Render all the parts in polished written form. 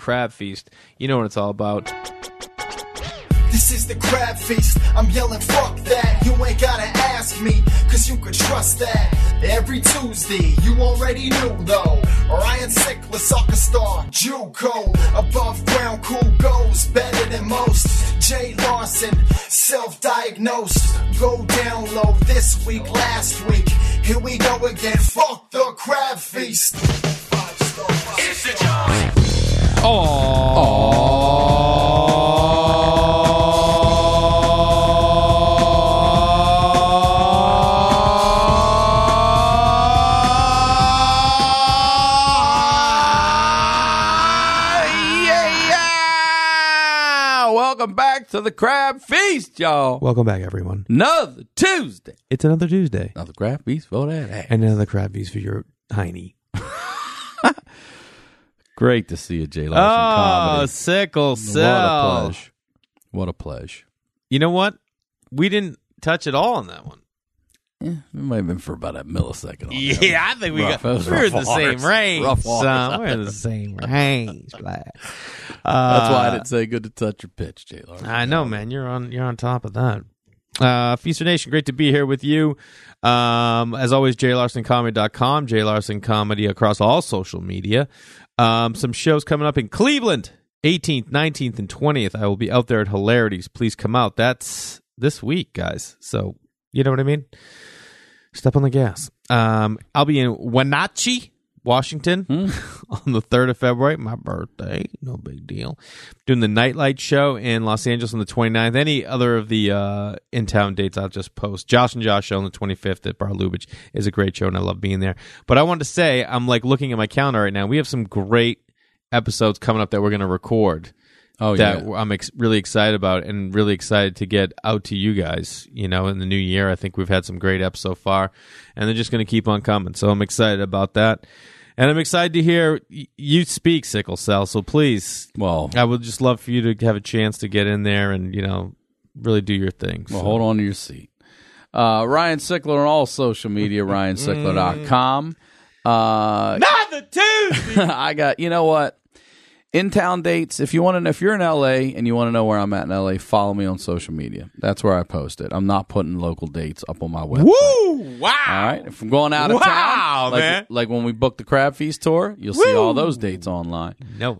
Crab Feast. You know what it's all about. This is the Crab Feast. I'm yelling, fuck that. You ain't gotta ask me, cause you could trust that. Every Tuesday, you already knew though. Ryan Sickler, soccer star, JUCO. Above ground, cool goes, better than most. Jay Larson, self-diagnosed. Go down low this week, last week. Here we go again, fuck the Crab Feast. It's the job. Welcome back to the Crab Feast, y'all. Welcome back, everyone. Another Tuesday. It's another Tuesday. Another Crab Feast for that ass. And another Crab Feast for your hiney. Great to see you, Jay Larson. Comedy. Sickle cell. What a pleasure. You know what? We didn't touch at all on that one. Yeah, it might have been for about a millisecond. Yeah, I think we're the same range. We're the same range. That's why I didn't say good to touch your pitch, Jay Larson. I know, man. You're on top of that. Feaster Nation, great to be here with you. As always, jlarsoncomedy.com, Jay Larson Comedy across all social media. Some shows coming up in Cleveland, 18th, 19th, and 20th. I will be out there at Hilarities. Please come out. That's this week, guys. So, you know what I mean? Step on the gas. I'll be in Wenatchee, Washington on the 3rd of February. My birthday. No big deal. Doing the Nightlight show in Los Angeles on the 29th. Any other of the in-town dates I'll just post. Josh and Josh show on the 25th at Bar Lubitsch is a great show, and I love being there. But I wanted to say, I'm like looking at my calendar right now. We have some great episodes coming up that we're going to record. I'm really excited about and really excited to get out to you guys, in the new year. I think we've had some great eps so far, and they're just going to keep on coming. So I'm excited about that. And I'm excited to hear you speak, Sickle Cell. So please, I would just love for you to have a chance to get in there and, really do your thing. Well, hold on to your seat. Ryan Sickler on all social media, ryansickler.com. Not the Tuesday! I got, you know what? In-town dates, if you're in L.A. and you want to know where I'm at in L.A., follow me on social media. That's where I post it. I'm not putting local dates up on my website. Woo! Wow! All right? If I'm going out of town, man. Like when we booked the Crab Feast tour, you'll see all those dates online.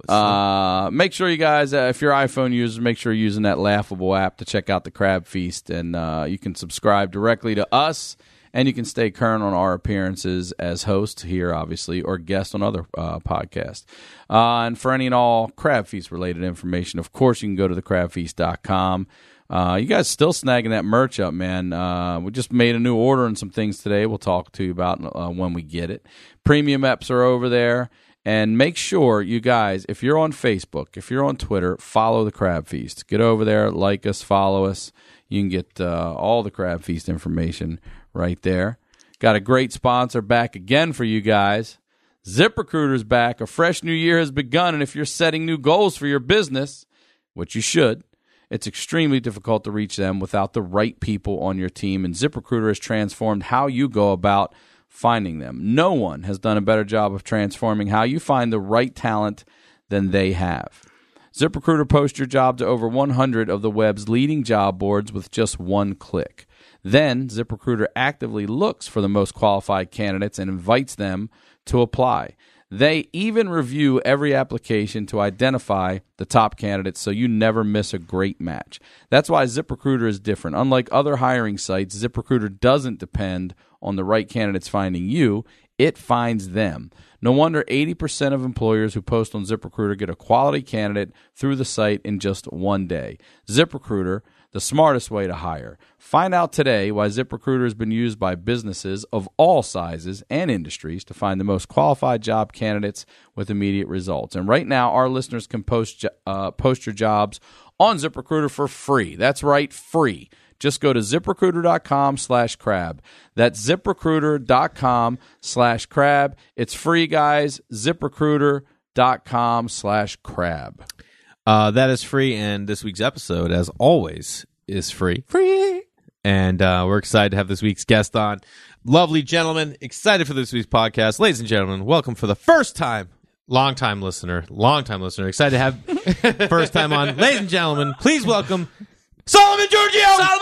No, make sure you guys, if you're iPhone users, make sure you're using that Laughable app to check out the Crab Feast, and you can subscribe directly to us. And you can stay current on our appearances as hosts here, obviously, or guests on other podcasts. And for any and all Crab Feast-related information, of course, you can go to thecrabfeast.com. You guys still snagging that merch up, man. We just made a new order and some things today we'll talk to you about when we get it. Premium eps are over there. And make sure, you guys, if you're on Facebook, if you're on Twitter, follow the Crab Feast. Get over there, like us, follow us. You can get all the Crab Feast information right there. Got a great sponsor back again for you guys. ZipRecruiter's back. A fresh new year has begun, and if you're setting new goals for your business, which you should, it's extremely difficult to reach them without the right people on your team, and ZipRecruiter has transformed how you go about finding them. No one has done a better job of transforming how you find the right talent than they have. ZipRecruiter posts your job to over 100 of the web's leading job boards with just one click. Then, ZipRecruiter actively looks for the most qualified candidates and invites them to apply. They even review every application to identify the top candidates so you never miss a great match. That's why ZipRecruiter is different. Unlike other hiring sites, ZipRecruiter doesn't depend on the right candidates finding you. It finds them. No wonder 80% of employers who post on ZipRecruiter get a quality candidate through the site in just one day. ZipRecruiter, the smartest way to hire. Find out today why ZipRecruiter has been used by businesses of all sizes and industries to find the most qualified job candidates with immediate results. And right now, our listeners can post your jobs on ZipRecruiter for free. That's right, free. Just go to ZipRecruiter.com/crab. That's ZipRecruiter.com/crab. It's free, guys. ZipRecruiter.com/crab. That is free, and this week's episode, as always, is free. Free! And we're excited to have this week's guest on. Lovely gentleman, excited for this week's podcast. Ladies and gentlemen, welcome for the first time Longtime listener. Excited to have first time on. Ladies and gentlemen, please welcome Solomon Giorgio!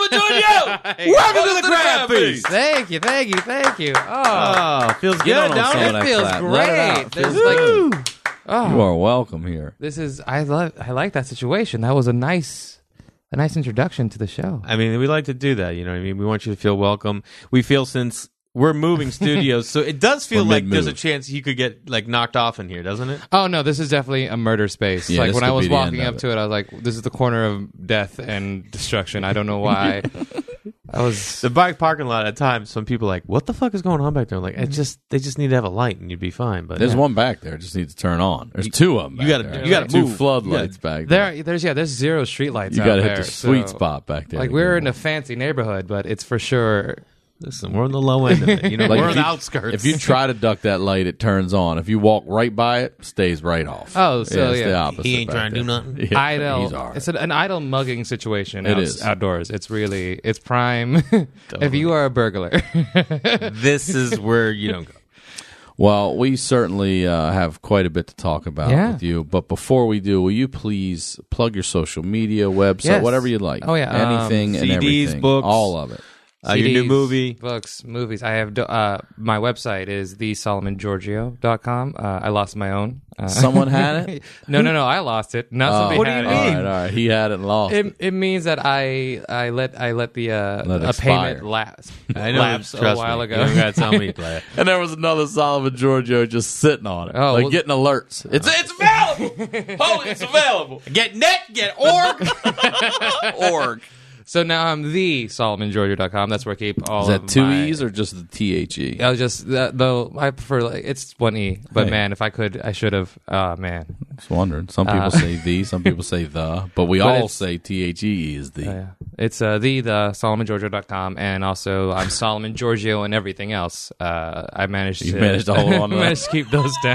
Welcome to the Crab Feast! Thank you. Oh, Feels good, Get on don't some it? of that feels clap. Let it out. great. There's like, You are welcome here. this is I like that situation. That was a nice introduction to the show. I mean, we like to do that, you know what I mean? We want you to feel welcome. We feel since we're moving studios, so it does feel We're like there's a mid-move. chance you could get like knocked off in here, doesn't it? Oh no, this is definitely a murder space. Yeah, Like this when I could was be the walking end up of to it, I was like, "This is the corner of death and destruction." I don't know why. I was. The bike parking lot at times, some people are like, what the fuck is going on back there? I'm like, they just need to have a light and you'd be fine. But There's one back there. Just needs to turn on. There's two of them. you gotta two move. floodlights back there. There's zero streetlights. You out gotta there, hit the sweet so- spot back there. Like to we're get in a fancy neighborhood, but it's for sure. Listen, we're on the low end of it. You know, Like we're if on the you- outskirts. If you try to duck that light, it turns on. If you walk right by it, stays right off. Oh, so it's yeah. the opposite. He ain't back trying to do there. nothing. Yeah, Idle. he's all right. It's an idle mugging situation. It is. Outdoors. It's prime. If you are a burglar. This is where you don't go. Well, we certainly have quite a bit to talk about Yeah. with you. But before we do, will you please plug your social media, website, Yes. whatever you like? Oh, yeah, Anything and CDs, everything. books. All of it. Your new CDs, movie. books, movies. I have my website is thesolomongiorgio.com. I lost my own. Someone had it? No. I lost it. Not somebody What do had you it. mean? All right. He had it and lost it. It means that I let the Let it a expire. payment lapse I know. lapse a trust while me. ago. You don't gotta tell me to play it. And there was another Solomon Giorgio just sitting on it. Oh, like well- getting alerts. It's available. Holy, it's available. Get net, get org. Org. So now I'm thesolomongiorgio.com. That's where I keep all Is that of two my- E's or just the THE? I was just though I prefer it's one E, but Hey. man, if I could, I should have. Man, Just wondering. Some people say the, some people say the, but we But all it's- say THE is the. yeah. It's the solomongiorgio.com, and also I'm Solomon Giorgio and everything else. I managed You to managed to hold on to that. managed to keep those down.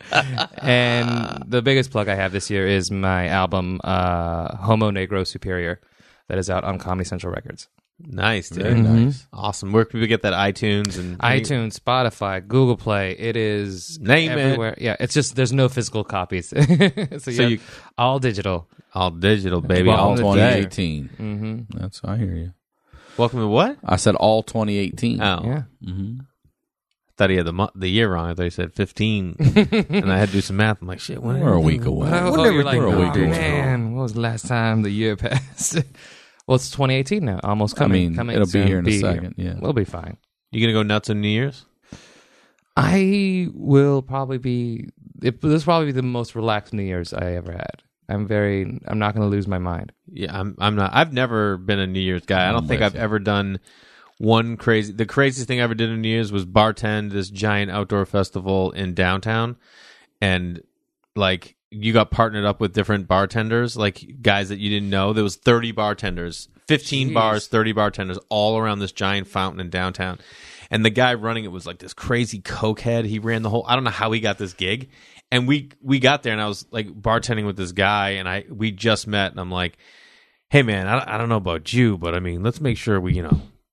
And the biggest plug I have this year is my album Homo Negro Superior, that is out on Comedy Central Records. Nice, dude. Very nice. Awesome. Where can we get that? iTunes and iTunes, Spotify, Google Play. It is Name it. everywhere. Yeah, it's just there's no physical copies, so So you you- all digital. all digital, baby. Well, All All the 2018. Mm-hmm. That's, I hear you. Welcome to what? I said all 2018. Oh, Yeah. thought he had the year wrong. I thought he said 15, and I had to do some math. I'm like, shit. When We're a week away. You're like, we're a week oh, away. man, what was the last time the year passed? Well, it's 2018 now, almost coming. mean, it'll be soon. here in a second, yeah. We'll be fine. You gonna go nuts on New Year's? I will probably be. This will probably be the most relaxed New Year's I ever had. I'm not going to lose my mind. Yeah, I'm not. I've never been a New Year's guy. I don't think with I've you. ever done the craziest thing I ever did on New Year's was bartend this giant outdoor festival in downtown, and like you got partnered up with different bartenders, like guys that you didn't know. There was 30 bartenders, 15 Jeez. bars, 30 bartenders all around this giant fountain in downtown. And the guy running it was like this crazy cokehead. He ran the whole. I don't know how he got this gig. And we got there, and I was like bartending with this guy, and we just met, and I'm like, hey man, I don't know about you, but I mean, let's make sure we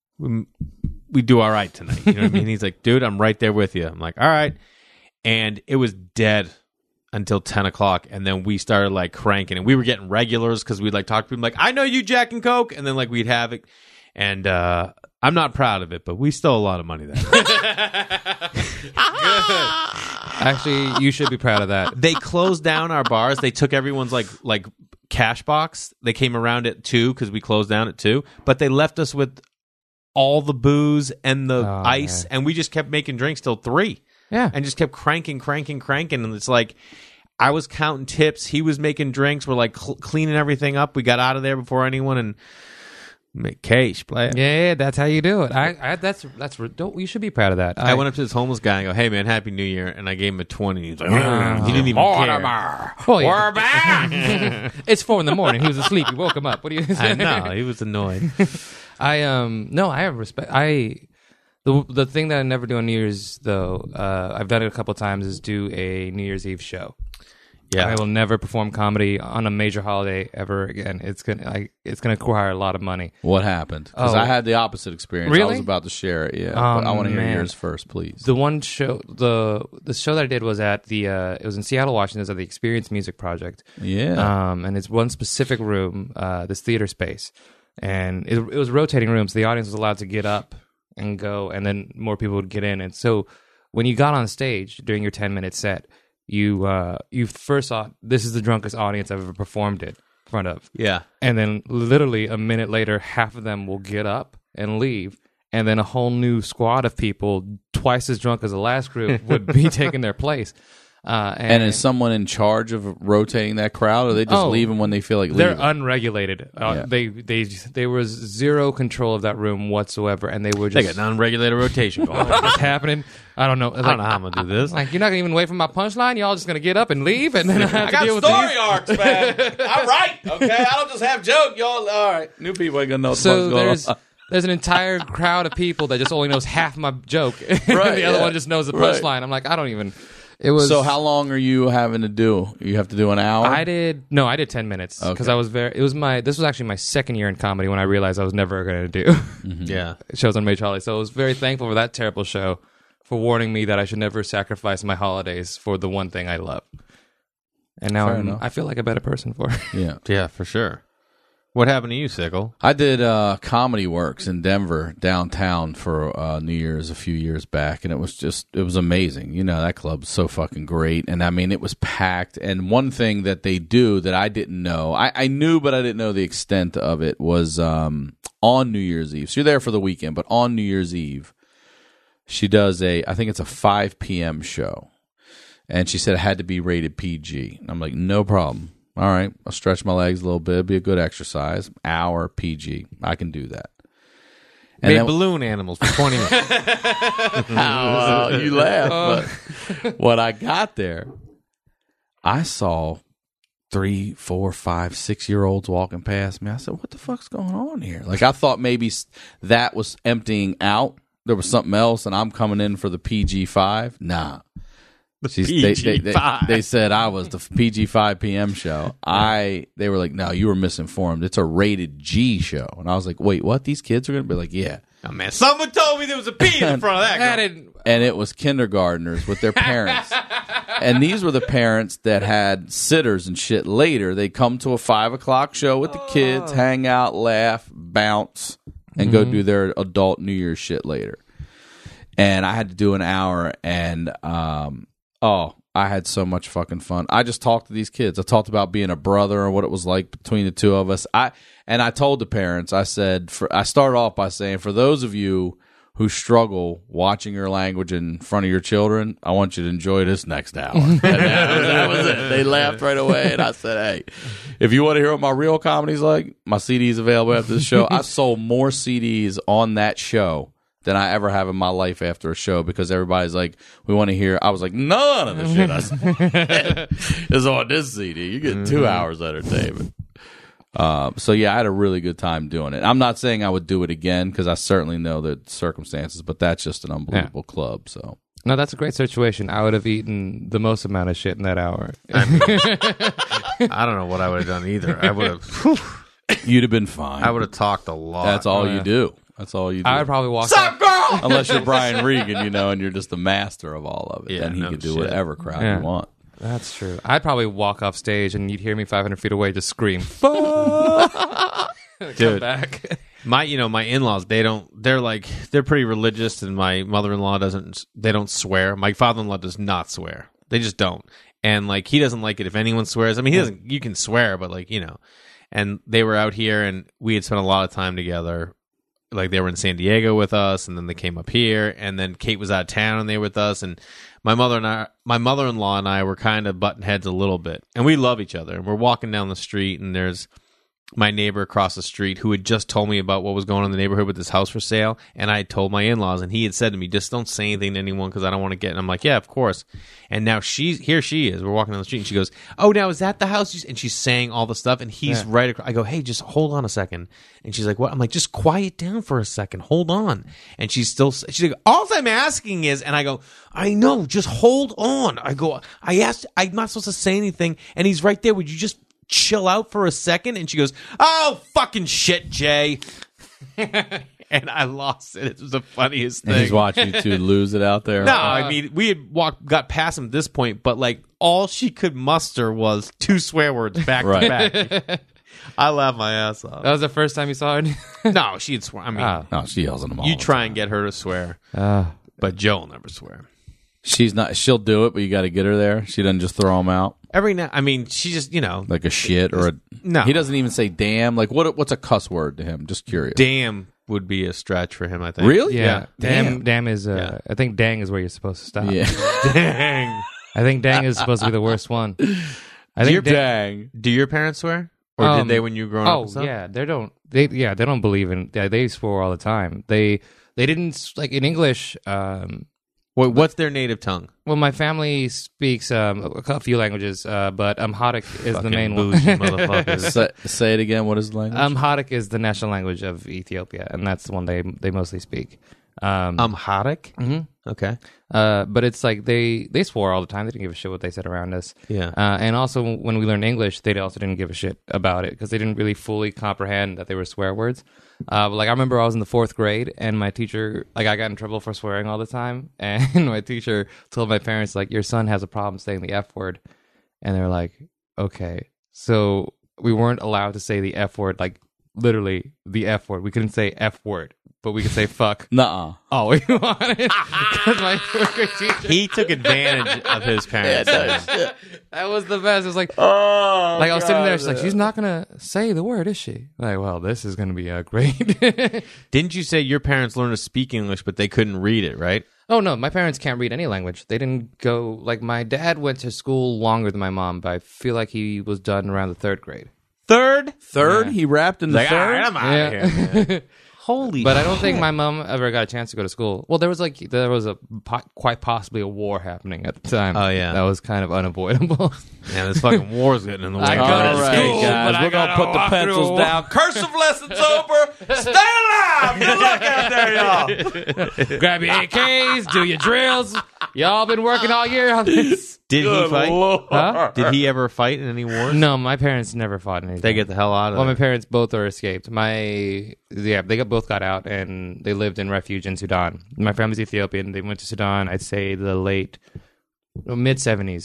do all right tonight. You know what I mean? He's like, dude, I'm right there with you. I'm like, all right. And it was dead until 10 o'clock, and then we started like cranking, and we were getting regulars because we'd like talk to people like, I know you, Jack and Coke, and then like we'd have it, and I'm not proud of it, but we stole a lot of money that night. Actually, you should be proud of that. They closed down our bars. They took everyone's like cash box. They came around at 2 because we closed down at 2, but they left us with all the booze and the ice, man. and we just kept making drinks till 3. Yeah. And just kept cranking, and it's like I was counting tips. He was making drinks. We're like cleaning everything up. We got out of there before anyone and make cash, play it. Yeah, that's how you do it. You should be proud of that. I went up to this homeless guy and go, hey, man, Happy New Year. And I gave him a 20. He was like, he didn't even care. Oh, yeah. We're back. It's 4 a.m. He was asleep. You woke him up. What do you say? I know. He was annoyed. I have respect. The thing that I never do on New Year's though, I've done it a couple times, is do a New Year's Eve show. Yeah. I will never perform comedy on a major holiday ever again. It's gonna require a lot of money. What happened? Because Oh. I had the opposite experience. I Really? was about to share it. Yeah, Oh, but I want to hear man. yours first, please. The one show, the show that I did was at the it was in Seattle, Washington. It was at the Experience Music Project. Yeah. And it's one specific room, this theater space, and it was rotating rooms. So the audience was allowed to get up and go, and then more people would get in. And so when you got on stage during your 10-minute set, you first thought, this is the drunkest audience I've ever performed in front of. Yeah. And then literally a minute later, half of them will get up and leave. And then a whole new squad of people, twice as drunk as the last group, would be taking their place. And is someone in charge of rotating that crowd, or they just leave them when they feel like they're leaving? unregulated. Yeah. There was zero control of that room whatsoever, and they were They just got an unregulated rotation going on. what's happening. I don't know. I don't know how I'm going to do this. Like, you're not gonna even wait for my punchline. Y'all just gonna get up and leave, and then I have to deal with these. arcs, man. I'm right. Okay, I don't just have joke, y'all. All right, new people ain't gonna know what the So fuck's going on. there's an entire crowd of people that just only knows half my joke, and Right, the other yeah. one just knows the Right. punchline. I'm like, I don't even. It was So how long are you having to do? You have to do an hour? I did 10 minutes because Okay. I was this was actually my second year in comedy when I realized I was never going to do Yeah. shows on Major Holiday. So I was very thankful for that terrible show for warning me that I should never sacrifice my holidays for the one thing I love. And now Fair enough. I feel like a better person for it. Yeah. Yeah, for sure. What happened to you, Sickle? I did Comedy Works in Denver downtown for New Year's a few years back, and it was amazing. You know, that club's so fucking great, and I mean, it was packed. And one thing that they do that I didn't know, I knew, but I didn't know the extent of it, was on New Year's Eve. So you're there for the weekend, but on New Year's Eve, she does I think it's a 5 p.m. show, and she said it had to be rated PG. And I'm like, no problem. All right, I'll stretch my legs a little bit. It'll be a good exercise. Hour PG. I can do that. And Made then, balloon animals for 20 minutes. you laugh. But when I got there, I saw 3, 4, 5, 6-year-olds walking past me. I said, what the fuck's going on here? Like, I thought maybe that was emptying out. There was something else, and I'm coming in for the PG-5. Nah. They said I was the PG 5 p.m. show. They were like, no, you were misinformed. It's a rated G show. And I was like, wait, what? These kids are going to be like, yeah. Oh, man. Someone told me there was a P in front of that girl. And it was kindergartners with their parents. And these were the parents that had sitters and shit later. They come to a 5 o'clock show with the kids, hang out, laugh, bounce, and go do their adult New Year's shit later. And I had to do an hour, and I had so much fucking fun. I just talked to these kids. I talked about being a brother and what it was like between the two of us. I told the parents, I said, I started off by saying, for those of you who struggle watching your language in front of your children, I want you to enjoy this next hour. And that was it. They laughed right away, and I said, hey, if you want to hear what my real comedy's like, my CD's available after the show. I sold more CDs on that show than I ever have in my life after a show, because everybody's like, we want to hear. I was like, none of the shit I said is on this CD. You get 2 hours of entertainment. So yeah, I had a really good time doing it. I'm not saying I would do it again, because I certainly know the circumstances, but that's just an unbelievable club. So No, that's a great situation. I would have eaten the most amount of shit in that hour. I don't know what I would have done either. I would have. you'd have been fine. I would have talked a lot. That's all you do. That's all you do. I would probably walk up. Unless you're Brian Regan, and you're just the master of all of it. Yeah, then he no could do shit. whatever crowd Yeah. you want. That's true. I'd probably walk off stage and you'd hear me 500 feet away just scream, "Fuck!" Come Dude. back. My in-laws, they're pretty religious, and my mother-in-law they don't swear. My father-in-law does not swear. They just don't. And like, he doesn't like it if anyone swears. I mean, you can swear, but like, and they were out here and we had spent a lot of time together. Like, they were in San Diego with us, and then they came up here, and then Kate was out of town and they were with us, and my mother-in-law and I were kind of butting heads a little bit, and we love each other, and we're walking down the street, and there's my neighbor across the street who had just told me about what was going on in the neighborhood with this house for sale, and I had told my in-laws, and he had said to me, just don't say anything to anyone because I don't want to get. And I'm like, yeah, of course. And now here she is. We're walking down the street, and she goes, oh, now is that the house? And she's saying all the stuff, and he's right across. I go, hey, just hold on a second. And she's like, what? I'm like, just quiet down for a second. Hold on. And she's like, all I'm asking is, and I go, I know, just hold on. I go, I asked, I'm not supposed to say anything, and he's right there. Would you just chill out for a second? And she goes, oh, fucking shit, Jay. And I lost it. It was the funniest thing. And he's watching you two lose it out there. No, I mean, we had got past him at this point, but like all she could muster was 2 swear words back to back. I laughed my ass off. That was the first time you saw her? No, she'd swear. I mean, No, she yells at them all. you the try time. and get her to swear, but Joe will never swear. She's not. She'll do it, but you got to get her there. She doesn't just throw them out Every now, I mean, she just, like a shit or a. No. He doesn't even say damn. Like what's a cuss word to him? Just curious. damn would be a stretch for him, I think. Really? Yeah. Damn. Damn is, Yeah. I think dang is where you're supposed to stop. Yeah. Dang. I think dang is supposed to be the worst one. I Do think your, Dang. do your parents swear? Or did they when you were growing up? Oh and stuff? yeah, they don't believe in. Yeah, they swore all the time. They didn't like in English. Wait, what's their native tongue? Well, my family speaks a few languages, but Amharic is the main one. Bougie motherfuckers. Say it again. What is the language? Amharic is the national language of Ethiopia, and that's the one they mostly speak. Amharic? Mm-hmm. Okay. But it's like they swore all the time. They didn't give a shit what they said around us. Yeah. And also when we learned English, they also didn't give a shit about it because they didn't really fully comprehend that they were swear words. But like I remember I was in the 4th grade and my teacher, like I got in trouble for swearing all the time, and my teacher told my parents like, your son has a problem saying the F word, and they're like, okay. So we weren't allowed to say the F word, like literally the F word. We couldn't say F word, but we could say fuck. Nuh-uh. Oh, we wanted because my 4th grade teacher. He took advantage of his parents. That was the best. It was like, I was sitting there. She's like, she's not gonna say the word, is she? Like, well, this is gonna be great. Didn't you say your parents learned to speak English, but they couldn't read it, right? Oh no, my parents can't read any language. They didn't go. Like, my dad went to school longer than my mom, but I feel like he was done around the 3rd grade. Third? Third? He rapped in the Like, all third? right, I'm out of here. Man. Holy But I don't think my mom ever got a chance to go to school. Well, there was quite possibly a war happening at the time. Oh, yeah. That was kind of unavoidable. Man, this fucking war's getting in the way. I go All to right, school, guys. but We're I going to gotta put the walk pencils through. down. Cursive lesson's over. Stay alive. Good luck out there, y'all. Grab your AKs, do your drills. Y'all been working all year on this. Did he fight? Huh? Did he ever fight in any wars? No, my parents never fought anything. They get the hell out of Well, my there. parents both are escaped. They both got out and they lived in refuge in Sudan. My family's Ethiopian. They went to Sudan, I'd say mid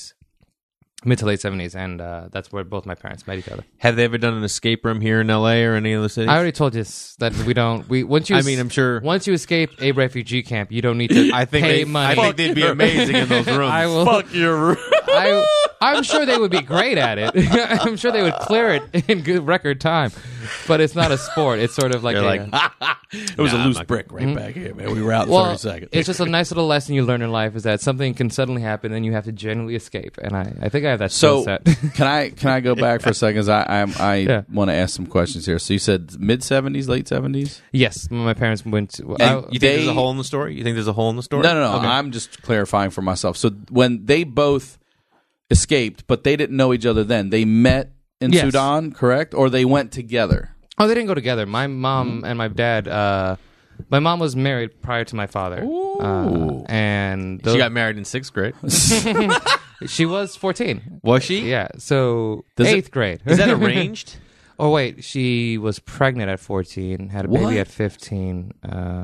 to late 70s, and that's where both my parents met each other. Have they ever done an escape room here in L.A. or any other cities? I already told you that we don't. I'm sure. Once you escape a refugee camp, you don't need to pay money. I think they'd be amazing in those rooms. I will. Fuck your room. I'm sure they would be great at it. I'm sure they would clear it in good record time. But it's not a sport. It's sort of like They're like, It was a I'm loose not- brick right back here, man. We were out in well, 30 seconds. it's just a nice little lesson you learn in life is that something can suddenly happen and you have to genuinely escape. And I think I have that skill So set. can I go back for a second? 'Cause I Yeah. want to ask some questions here. So you said mid 70s, late 70s? Yes, my parents went to. And you think there's a hole in the story? You think there's a hole in the story? No. Okay. I'm just clarifying for myself. So when they both escaped, but they didn't know each other then, they met in Yes. Sudan, correct? Or they went together? Oh, they didn't go together. My mom and my dad. My mom was married prior to my father. Ooh. And She got married in 6th grade. she was 14. Was she? Yeah, so Does it- 8th grade. Is that arranged? Oh wait, she was pregnant at 14, had a What? baby at 15.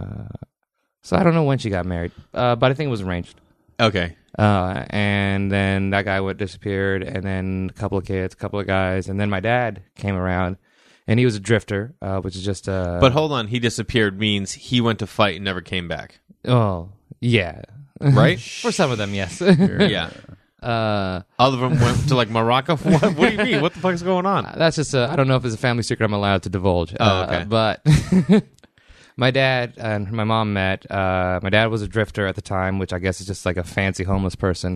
So I don't know when she got married, but I think it was arranged. Okay. And then that guy disappeared, and then a couple of kids, a couple of guys, and then my dad came around, and he was a drifter, which is just But hold on. He disappeared means he went to fight and never came back. oh yeah, Right? for some of them, yes. Yeah. Uh, Other of them went to like Morocco. What do you mean? What the fuck is going on? that's just I don't know if it's a family secret I'm allowed to divulge. Oh, okay. But my dad and my mom met. My dad was a drifter at the time, which I guess is just like a fancy homeless person.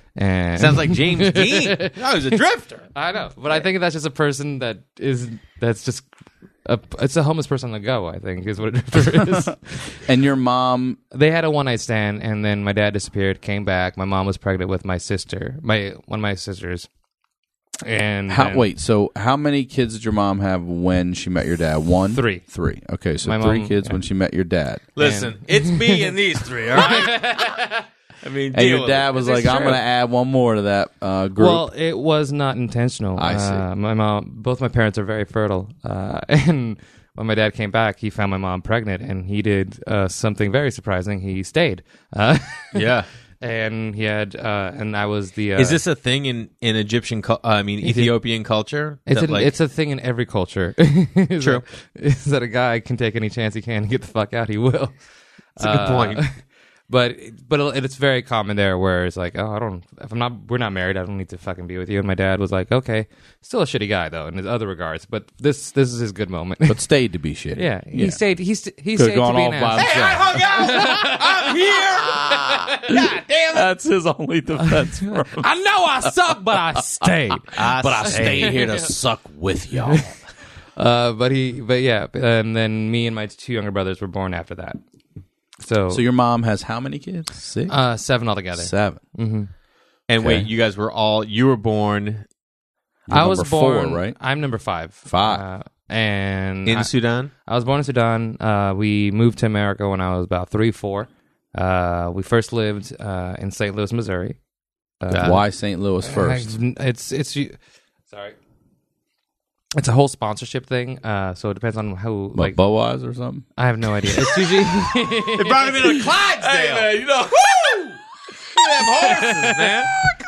And Sounds like James Dean. I was a drifter. I know, but I think that's just a person that's just it's a homeless person on the go. I think is what a drifter is. And your mom, They had a one night stand, and then my dad disappeared, came back. My mom was pregnant with my sister, one of my sisters. And so how many kids did your mom have when she met your dad? One? Three. Okay, so My 3 mom- kids when she met your dad. Listen, it's me and these three, all right? I mean, And your dad was like, I'm going to add one more to that group. Well, it was not intentional. I see. Both my parents are very fertile, and when my dad came back, he found my mom pregnant, and he did something very surprising. He stayed. Yeah. And he had, and I was the. Is this a thing in Egyptian, Ethiopian culture? It's a thing in every culture. True. Is that a guy can take any chance he can to get the fuck out, he will. That's a good point. But it's very common there where it's like, oh, we're not married, I don't need to fucking be with you. And my dad was like, okay, still a shitty guy though in his other regards, but this is his good moment. But stayed to be shitty. Yeah, he stayed. He stayed Could've gone to be off an by asshole. himself. I'm here. God damn it. That's his only defense for him. I know I suck, but I stayed. I stayed here to suck with y'all. But yeah, and then me and my 2 younger brothers were born after that. So So your mom has how many kids? 6? 7 altogether. 7. And wait, Okay. you guys were you were born I was number born. 4, right? I'm number 5. 5. And in Sudan? I was born in Sudan. We moved to America when I was about 3, 4. We first lived in St. Louis, Missouri. Why St. Louis first? Sorry. It's a whole sponsorship thing, so it depends on who. Like Boaz or something? I have no idea. It's usually They brought him into Clydesdale. Hey, man, you know. Woo! You have horses, man.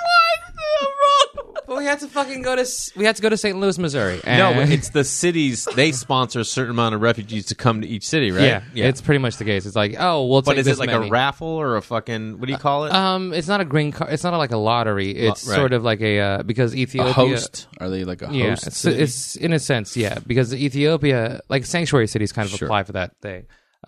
But we had to fucking go to St. Louis, Missouri. No, And- it's the cities. They sponsor a certain amount of refugees to come to each city, right? yeah, it's pretty much the case. It's like, oh, we'll take But is this it like many. a raffle or a fucking, what do you call it? It's not a green card. It's not like a lottery. It's Right. sort of like a because Ethiopia. A host? Are they like a Yeah, host? it's, city? it's in a sense, yeah, because Ethiopia, like sanctuary cities, kind of Sure. apply for that thing.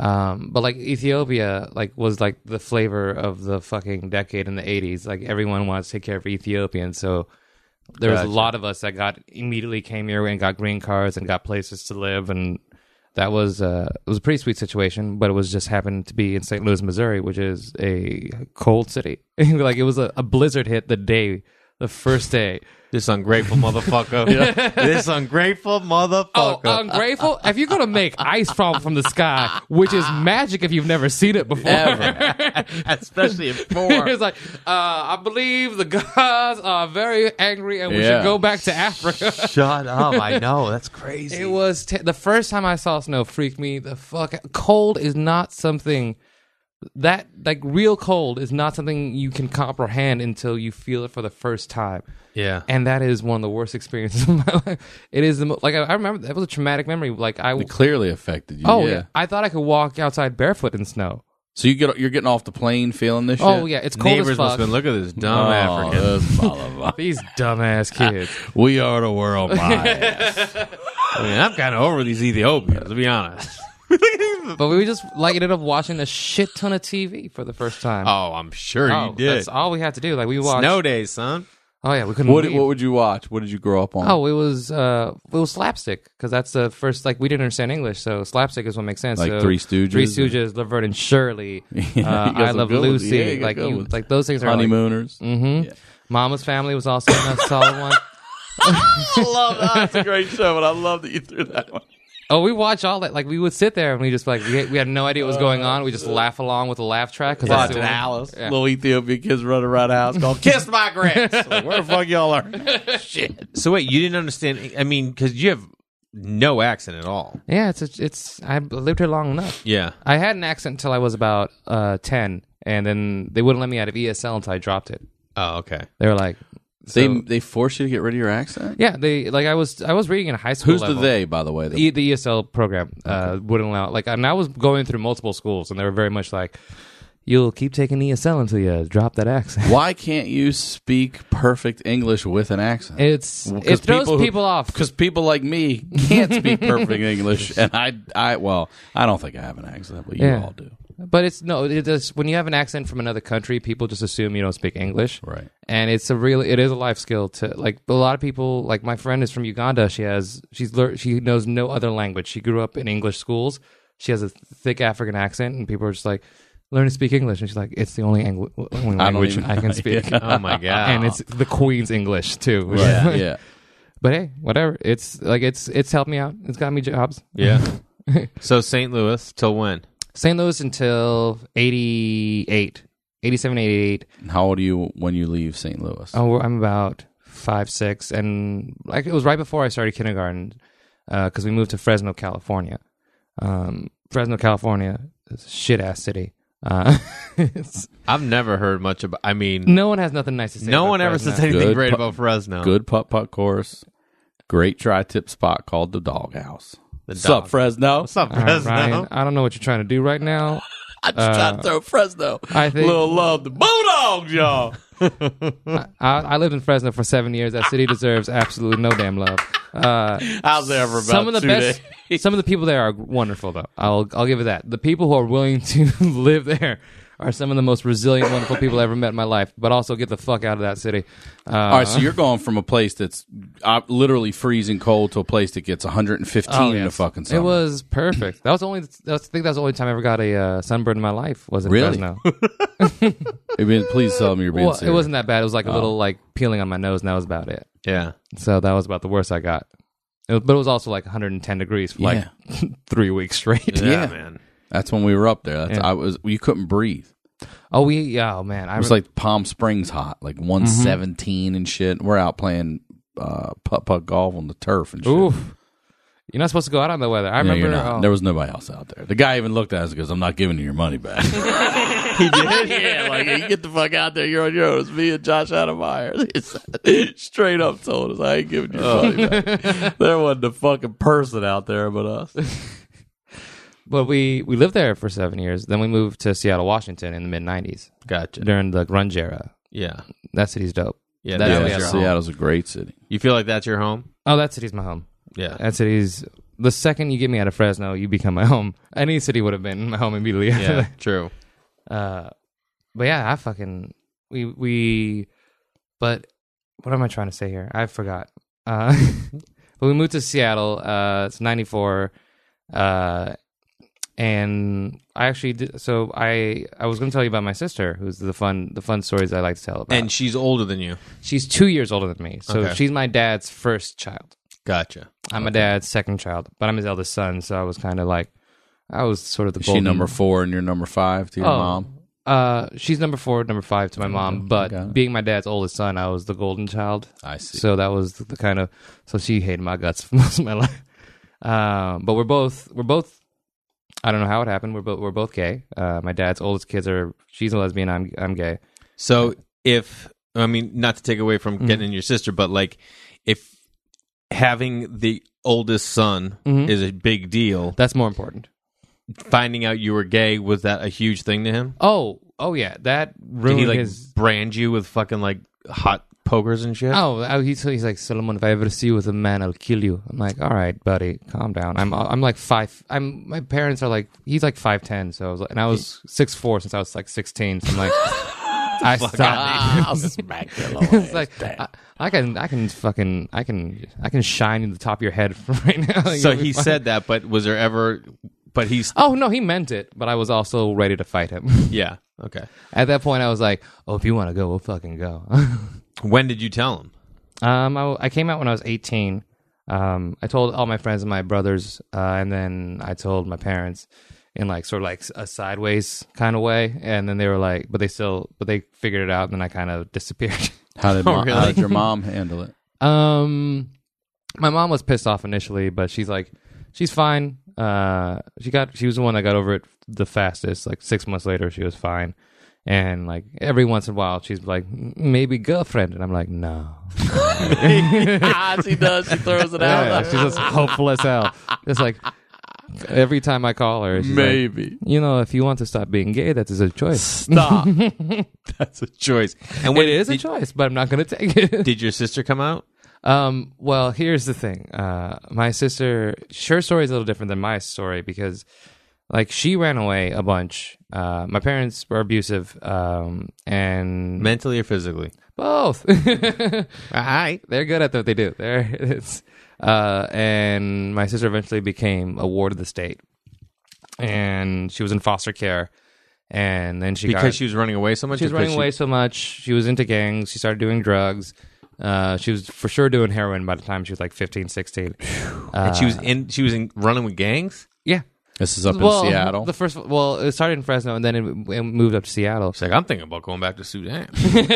But like Ethiopia, like was like the flavor of the fucking decade in the 80s. Like everyone wants to take care of Ethiopians, so there was a lot of us that immediately came here and got green cards and got places to live, and that was it was a pretty sweet situation. But it was just happened to be in St. Louis, Missouri, which is a cold city. Like it was a blizzard hit the first day. This ungrateful motherfucker. This ungrateful motherfucker. Oh, ungrateful? If you're going to make ice fall from the sky, which is magic if you've never seen it before. Especially in 4. It's like, I believe the gods are very angry and we should go back to Africa. Shut up. I know. That's crazy. It was, the first time I saw snow freaked me the fuck out. Cold is not something, that, like real cold is not something you can comprehend until you feel it for the first time. Yeah. And that is one of the worst experiences of my life. It is like I remember that was a traumatic memory. Like It clearly affected you. Oh yeah. I thought I could walk outside barefoot in snow. So you're getting off the plane feeling this shit? Oh yeah, it's cold Neighbors as must fuck. have been, look at this dumb African. This motherfucker. These dumbass kids. We are the world, my ass. I mean, I'm kind of over these Ethiopians, to be honest. But we just like ended up watching a shit ton of TV for the first time. Oh, I'm sure you did. That's all we had to do. Like we watched. Snow days, son. Oh yeah, we couldn't. What leave. would you watch? What did you grow up on? Oh, it was slapstick because that's the first. Like we didn't understand English, so slapstick is what makes sense. Like so, Three Stooges? Three Stooges, Laverne and Shirley, you got I some Love good ones. Lucy. Yeah, you got like good you, ones. like those things are like, Honeymooners. Mama's Family was also a solid one. I love that. That's a great show, but I love that you threw that one. Oh, we watch all that. Like we would sit there and we just like we had no idea what was going on. We just laugh along with the laugh track because that's the Watching one- Alice. Yeah. Little Ethiopian kids running around the house going, "Kiss my grits." Like, where the fuck y'all are? Shit. So wait, you didn't understand? I mean, because you have no accent at all. Yeah, it's I lived here long enough. Yeah. I had an accent until I was about 10, and then they wouldn't let me out of ESL until I dropped it. Oh, okay. They were like, so, They force you to get rid of your accent? yeah, they like I was reading in high school. Who's level. the they, by the way? The ESL program wouldn't allow. Like, and I was going through multiple schools, and they were very much like, "You'll keep taking ESL until you drop that accent." Why can't you speak perfect English with an accent? It throws people off. Because people like me can't speak perfect English, and I don't think I have an accent, but you all do. But it's when you have an accent from another country, people just assume you don't speak English. Right. And it is a life skill to like. A lot of people, like my friend is from Uganda. She knows no other language. She grew up in English schools. She has a thick African accent, and people are just like, learn to speak English. And she's like, it's the only language I can speak. Oh my god! And it's the Queen's English too. Right. Yeah. But hey, whatever. It's helped me out. It's got me jobs. Yeah. So St. Louis till when? St. Louis until 87, 88. How old are you when you leave St. Louis? Oh, I'm about 5, 6, and like it was right before I started kindergarten, because we moved to Fresno, California. Fresno, California is a shit ass city. I've never heard much about. I mean, No one has nothing nice to say. no about one ever Fresno. says anything Good great pu- about Fresno. Good putt course. Great tri-tip spot called the Doghouse. The What's dog. up, Fresno? What's up, All right, Fresno? Ryan, I don't know what you're trying to do right now. I just tried to throw Fresno. I think- Little love the Bulldogs, y'all. I lived in Fresno for 7 years. That city deserves absolutely no damn love. I was there for about Some of the 2 best. days. Some of the people there are wonderful, though. I'll give it that. The people who are willing to live there are some of the most resilient, wonderful people I ever met in my life. But also get the fuck out of that city. All right, so you're going from a place that's literally freezing cold to a place that gets 115 in the fucking summer. It was perfect. I think that was the only time I ever got a sunburn in my life. Was in Really? Fresno. I mean, please tell me you're being Well, it serious. wasn't that bad. It was like a little like peeling on my nose, and that was about it. Yeah. So that was about the worst I got. But it was also like 110 degrees for like 3 weeks straight. Yeah, man. That's when we were up there. Yeah. You couldn't breathe. Oh man, It was like Palm Springs hot, like 117 and shit. We're out playing putt golf on the turf and shit. oof. You're not supposed to go out on the weather. I No, remember. you're not. There was nobody else out there. The guy even looked at us and goes, "I'm not giving you your money back." He did? Yeah, like, you get the fuck out there. You're on your own. It's me and Josh Adammeyer. Straight up told us, I ain't giving you your money back. There wasn't a fucking person out there but us. But we lived there for 7 years. Then we moved to Seattle, Washington in the mid-90s Gotcha. during the grunge era. Yeah. That city's dope. Yeah. That's that really was our your home. home. Seattle's a great city. You feel like that's your home? Oh, that city's my home. Yeah. That city's... The second you get me out of Fresno, you become my home. Any city would have been my home immediately after Yeah. that. True. But yeah, I fucking... We... But what am I trying to say here? I forgot. But we moved to Seattle. It's 94. And I actually did, so I was going to tell you about my sister, who's the fun stories I like to tell about. And she's older than you. She's 2 years older than me, so Okay. she's my dad's first child. Gotcha. I'm my dad's second child, but I'm his eldest son, so I was kind of like, I was sort of the Is she golden... number 4 and you're number 5 to your mom? She's number 4, number 5 to my mom, but got it. being my dad's oldest son, I was the golden child. I see. So that was the kind of... So she hated my guts for most of my life. But we're both... I don't know how it happened. We're both gay. My dad's oldest kids are... She's a lesbian. I'm gay. So not to take away from getting in your sister, but like if having the oldest son is a big deal, That's more important. finding out you were gay, was that a huge thing to him? Oh yeah. That Did ruined he like his... brand you with fucking like hot pokers and shit? Oh, he's like, Solomon, if I ever see you with a man, I'll kill you. I'm like, all right, buddy, calm down. I'm like 5. My parents are like, he's like 5'10", so I was like, and I was 6'4" since I was like 16. So I'm like, I stopped. I'll smack your little It's ass. like I can shine in the top of your head right now. Like, So it'll be he fine. said that, but was there ever? But he's Oh no, he meant it, but I was also ready to fight him. yeah. Okay. At that point, I was like, "Oh, if you want to go, we'll fucking go." When did you tell him? I came out when I was 18. I told all my friends and my brothers, and then I told my parents in like sort of like a sideways kind of way, and then they were like, but they figured it out, and then I kind of disappeared. How did really? how did your mom handle it? My mom was pissed off initially, but she's like, she's fine. She was the one that got over it the fastest. Like 6 months later, she was fine. And like every once in a while, she's like, maybe girlfriend, and I'm like, no. She does. She throws it Yeah, she's just hopeful as hell. Just like every time I call her, she's like, Maybe. if you want to stop being gay, that is a choice. Stop. That's a choice. And It is a choice, but I'm not going to take it. Did your sister come out? Well, here's the thing. My sister, her story is a little different than my story because Like, she ran away a bunch. My parents were abusive, and Mentally or physically? both. All right. They're good at what they do. And my sister eventually became a ward of the state, and she was in foster care. And then Because she was running away so much? She was running away so much. She was into gangs. She started doing drugs. She was for sure doing heroin by the time she was like 15, 16. And she was running with gangs? Yeah. This is up in Seattle. It started in Fresno, and then it moved up to Seattle. She's like, I'm thinking about going back to Sudan.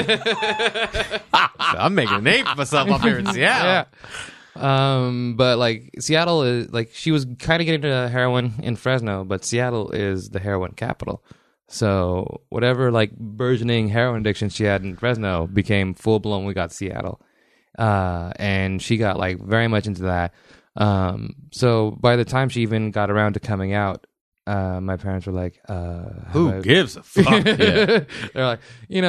I'm making a name for myself up here in Seattle. Yeah. But like Seattle is like, she was kind of getting into heroin in Fresno, but Seattle is the heroin capital. So whatever like burgeoning heroin addiction she had in Fresno became full blown. We got Seattle, and she got like very much into that. So by the time she even got around to coming out, my parents were like, "Who gives a fuck?" They're like, in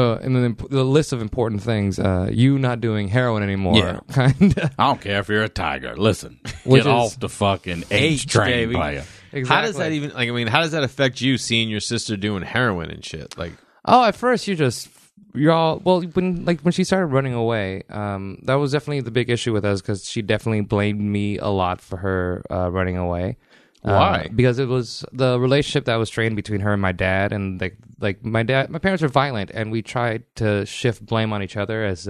the list of important things, you not doing heroin anymore. Yeah. Kind of. I don't care if you're a tiger. Listen, Which get is- off the fucking H train, baby. player. Exactly. How does that even how does that affect you seeing your sister doing heroin and shit? Like, Oh, at first you're all when she started running away, that was definitely the big issue with us because she definitely blamed me a lot for her running away. Why? Because it was the relationship that was strained between her and my dad, and my parents were violent, and we tried to shift blame on each other as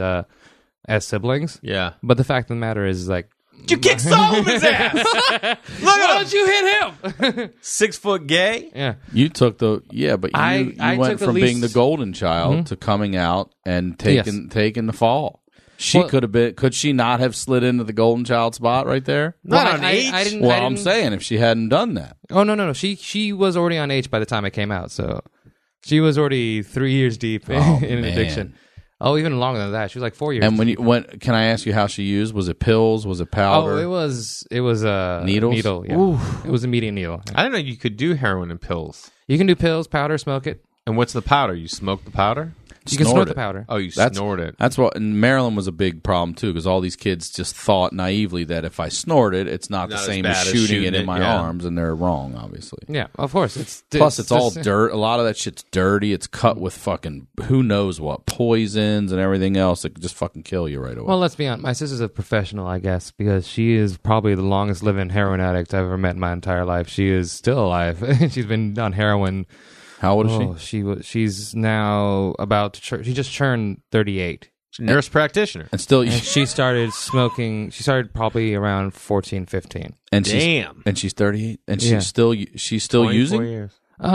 siblings. yeah. But the fact of the matter is, like, You kick Solomon's ass! Look at why him! don't you hit him? 6 foot gay? Yeah. You took but you I went took the from being the least- golden child to coming out and taking the fall. She Well- could she not have slid into the golden child spot right there? Not Well, on I H. didn't. Well, I I'm didn't- saying if she hadn't done that. Oh no. She was already on H by the time I came out, so she was already 3 years deep in an man. addiction. Oh, even longer than that. She was like 4 years. And can I ask you how she used? Was it pills? Was it powder? Oh, it was a Needles? needle. Yeah. It was a medium needle. I didn't know you could do heroin and pills. You can do pills, powder, smoke it. And what's the powder? You smoke the powder? You can Snort snort it. the powder. Oh, you That's- snort it. That's what. And Maryland was a big problem too, because all these kids just thought naively that if I snort it, it's not the Not as same bad as as shooting shooting it in it, my yeah. arms, and they're wrong, obviously. Yeah, of course. Plus, it's all just- dirt. A lot of that shit's dirty. It's cut with fucking who knows what poisons and everything else that could just fucking kill you right away. Well, let's be honest. My sister's a professional, I guess, because she is probably the longest living heroin addict I've ever met in my entire life. She is still alive. She's been on heroin. How old is she? She's now about to. She just turned 38. Nurse practitioner. And still, And she started smoking. She started probably around 14, 15. and Damn. she's 38, and Yeah. she's still 24 using. years.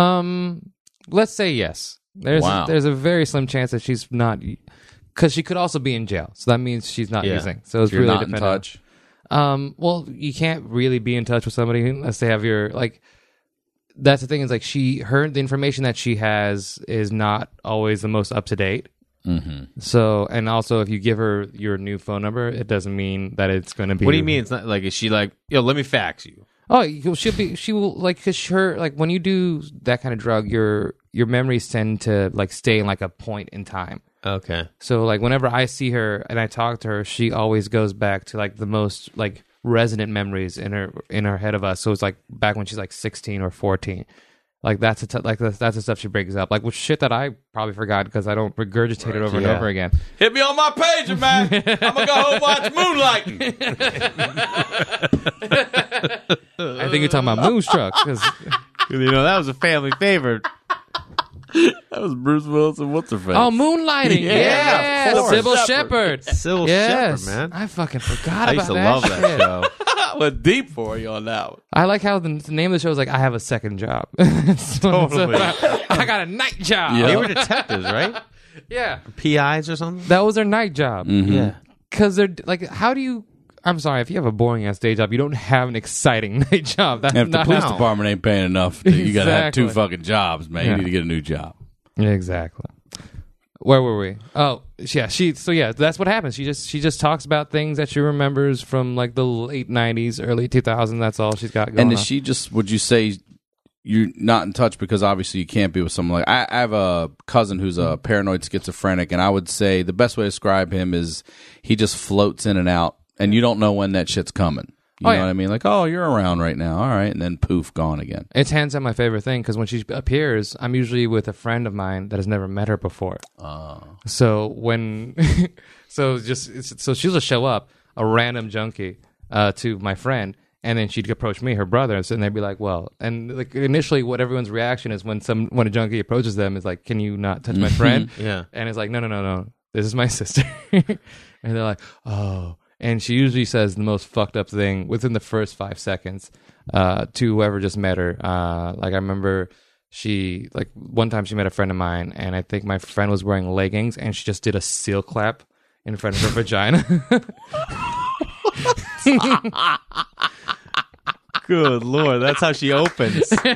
Let's say yes. There's Wow. there's a very slim chance that she's not, because she could also be in jail. So that means she's not Yeah. using. So it's You're really not in dependent. touch. Well, you can't really be in touch with somebody unless they have your like. That's the thing is like the information that she has is not always the most up to date. Mm-hmm. So, and also if you give her your new phone number, it doesn't mean that it's going to be. What do you mean? It's not like, is she like, yo, let me fax you? Oh, she will like, because her, like when you do that kind of drug, your memories tend to like stay in like a point in time. Okay. So like whenever I see her and I talk to her, she always goes back to like the most like resonant memories in her head of us. So it's like back when she's like 16 or 14. Like that's that's the stuff she brings up. Like with shit that I probably forgot because I don't regurgitate it over and Yeah. over again. Hit me on my page, man. I'm going to go home watch Moonlighting. I think you're talking about Moonstruck. 'Cause- That was a family favorite. That was Bruce Willis and what's her face? oh, Moonlighting. Yeah, of course. Sybil Shepherd. Sybil Yes. Shepherd, man. I fucking forgot I about used to that love shit. that show. I went deep for you on that one. I like how the name of the show is like, I have a second job. Totally. I got a night job. Yeah. They were detectives, right? Yeah. PIs or something? That was their night job. Yeah. Because they're like, how do you? I'm sorry, if you have a boring ass day job, you don't have an exciting night job. That's And if the not police how. department ain't paying enough, you got to have two Exactly. fucking jobs, man. Yeah. You need to get a new job. Exactly. Where were we? Oh, yeah. That's what happens. She just talks about things that she remembers from like the late '90s, early 2000s. That's all she's got going And on. is she just? Would you say you're not in touch because obviously you can't be with someone like I have a cousin who's a paranoid schizophrenic, and I would say the best way to describe him is he just floats in and out, and you don't know when that shit's coming. You know yeah. what I mean? Like, oh, you're around right now. All right. And then poof, gone again. It's hands down my favorite thing because when she appears, I'm usually with a friend of mine that has never met her before. So when, so she'll just show up, a random junkie, to my friend, and then she'd approach me, her brother, and they'd be like, "Well," and like initially, what everyone's reaction is when a junkie approaches them is like, "Can you not touch my friend?" Yeah. And it's like, no, this is my sister, and they're like, "Oh." And she usually says the most fucked up thing within the first 5 seconds to whoever just met her. Like I remember one time she met a friend of mine, and I think my friend was wearing leggings, and she just did a seal clap in front of her vagina. Good Lord, that's how she opens. And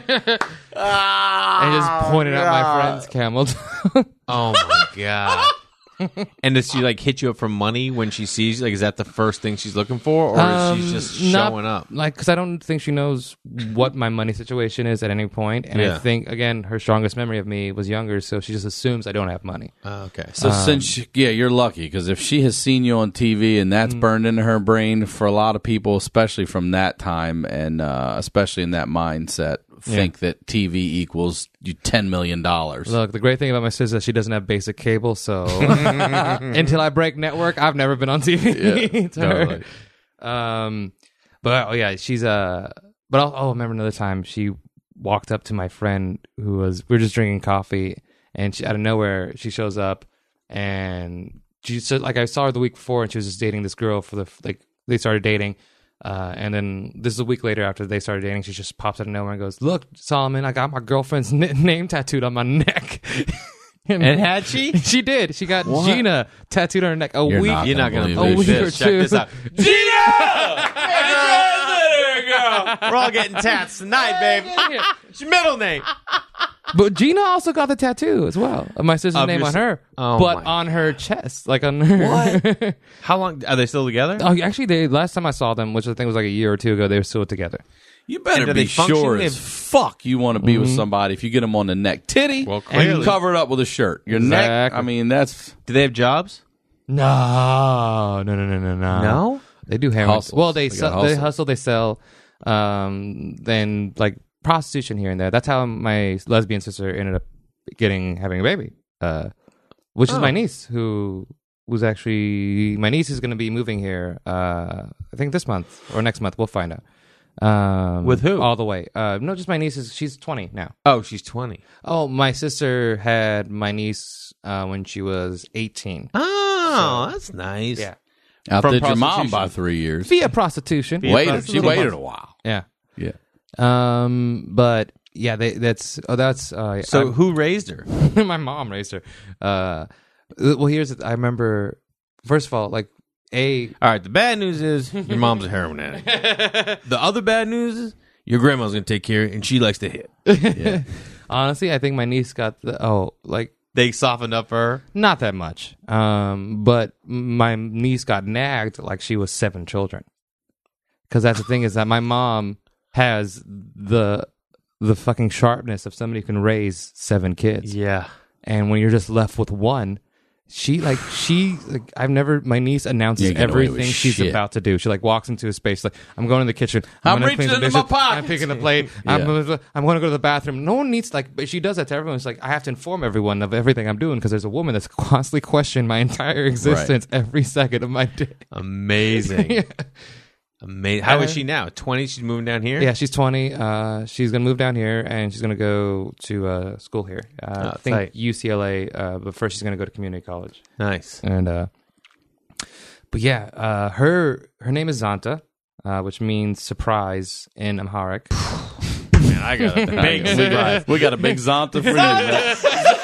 just pointed out my friend's camel toe. Oh my God. And does she like hit you up for money when she sees you? Like, is that the first thing she's looking for, or is she just showing up? Like, because I don't think she knows what my money situation is at any point. And Yeah. I think, again, her strongest memory of me was younger, so she just assumes I don't have money. Okay. So you're lucky because if she has seen you on TV and that's burned into her brain for a lot of people, especially from that time and especially in that mindset, think that TV equals you $10 million. Look, the great thing about my sister is that she doesn't have basic cable, so until I break network, I've never been on TV. to her. Totally. But oh yeah, she's but I'll remember another time she walked up to my friend we were just drinking coffee, and she, out of nowhere she shows up, and she said, like, I saw her the week before, and she was just dating this girl they started dating. And then this is a week later after they started dating. She just pops out of nowhere and goes, "Look, Solomon, I got my girlfriend's name tattooed on my neck." And had she? She did. She got Gina tattooed on her neck. You're Week. not You're not going to believe believe it. A week or this. Check two. this out. Gina! There you go. We're all getting tats tonight, babe. It's your middle name. But Gina also got the tattoo as well of my sister's Of name your on her, Oh but my on her chest, like on her. What? How long? Are they still together? Oh, actually, last time I saw them, which I think was like a year or two ago, they were still together. You better And do be they function? sure They- as fuck you want to be with somebody if you get them on the neck. Titty, Well, and you clearly. cover it up with a shirt. Your neck, Exactly. I mean, that's... Do they have jobs? No. No? They do heroin. Hustles. Well, they They sell, got they hustle. hustle, they sell, then like prostitution here and there. That's how my lesbian sister ended up having a baby, which is my niece, who's actually, my niece is going to be moving here, I think this month or next month. We'll find out. With who? All the way. No, just my niece. She's 20 now. Oh, she's 20. Oh, my sister had my niece when she was 18. Oh, that's nice. Yeah. Outdid your mom prostitution. by 3 years. Via prostitution. Via Waited. She prostitution. waited a while. Yeah. Yeah. But yeah, So who raised her? my mom raised her. Well, I remember, first of all, like All right, the bad news is your mom's a heroin addict. The other bad news is your grandma's going to take care of it, and she likes to hit. honestly, I think my niece got They softened up for her. not that much. But my niece got nagged like she was 7 children. Because that's the thing is that my mom has the fucking sharpness of somebody who can raise 7 kids. Yeah. And when you're just left with one, my niece announces You ain't getting away with everything she's shit. about to do. She like walks into a space like, I'm going to the kitchen. I'm gonna clean reaching the into my dishes, pockets. I'm picking the plate. I'm going to go to the bathroom. No one needs but she does that to everyone. It's like, I have to inform everyone of everything I'm doing because there's a woman that's constantly questioning my entire existence every second of my day. Amazing. Amazing. How is she now? 20? She's moving down here? Yeah, she's 20. She's going to move down here and she's going to go to school here. I think tight. UCLA, but first she's going to go to community college. Nice. And but yeah, her name is Zanta, which means surprise in Amharic. Man, I got a big surprise. We got a big Zonta for you. man.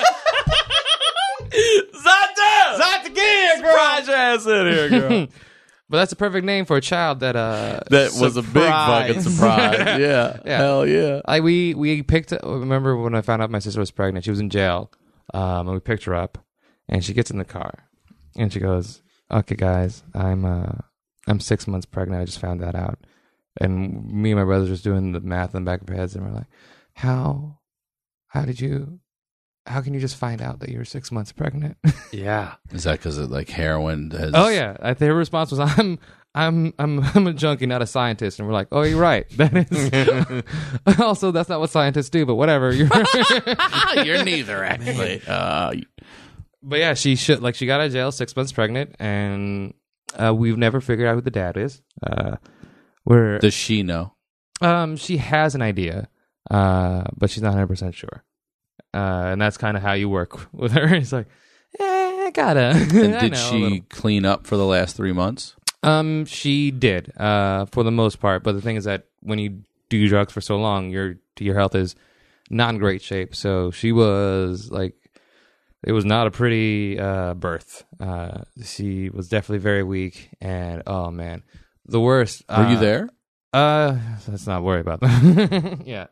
Zanta, get here, girl. Surprise your ass in here, girl. But that's a perfect name for a child that That was a big fucking surprise. Yeah. Yeah. Hell yeah. like we picked. Remember when I found out my sister was pregnant? She was in jail, and we picked her up, and she gets in the car, and she goes, "Okay, guys, I'm 6 months pregnant. I just found that out." And me and my brothers was doing the math in the back of our heads, and we're like, "How how can you just find out that you're 6 months pregnant? Yeah. Is that because of like heroin? Oh yeah, their response was, I'm a junkie, not a scientist. And we're like, oh, you're right. That is. Also, that's not what scientists do. But whatever. You're neither, actually. But yeah, she got out of jail 6 months pregnant, and we've never figured out who the dad is. Does she know? She has an idea, but she's not 100% sure. And that's kind of how you work with her. It's like, I gotta. And did she clean up for the last 3 months? She did, for the most part. But the thing is that when you do drugs for so long, your health is not in great shape. So she was like, it was not a pretty birth. She was definitely very weak, and oh man, the worst. Were you there? Let's not worry about that. Yeah.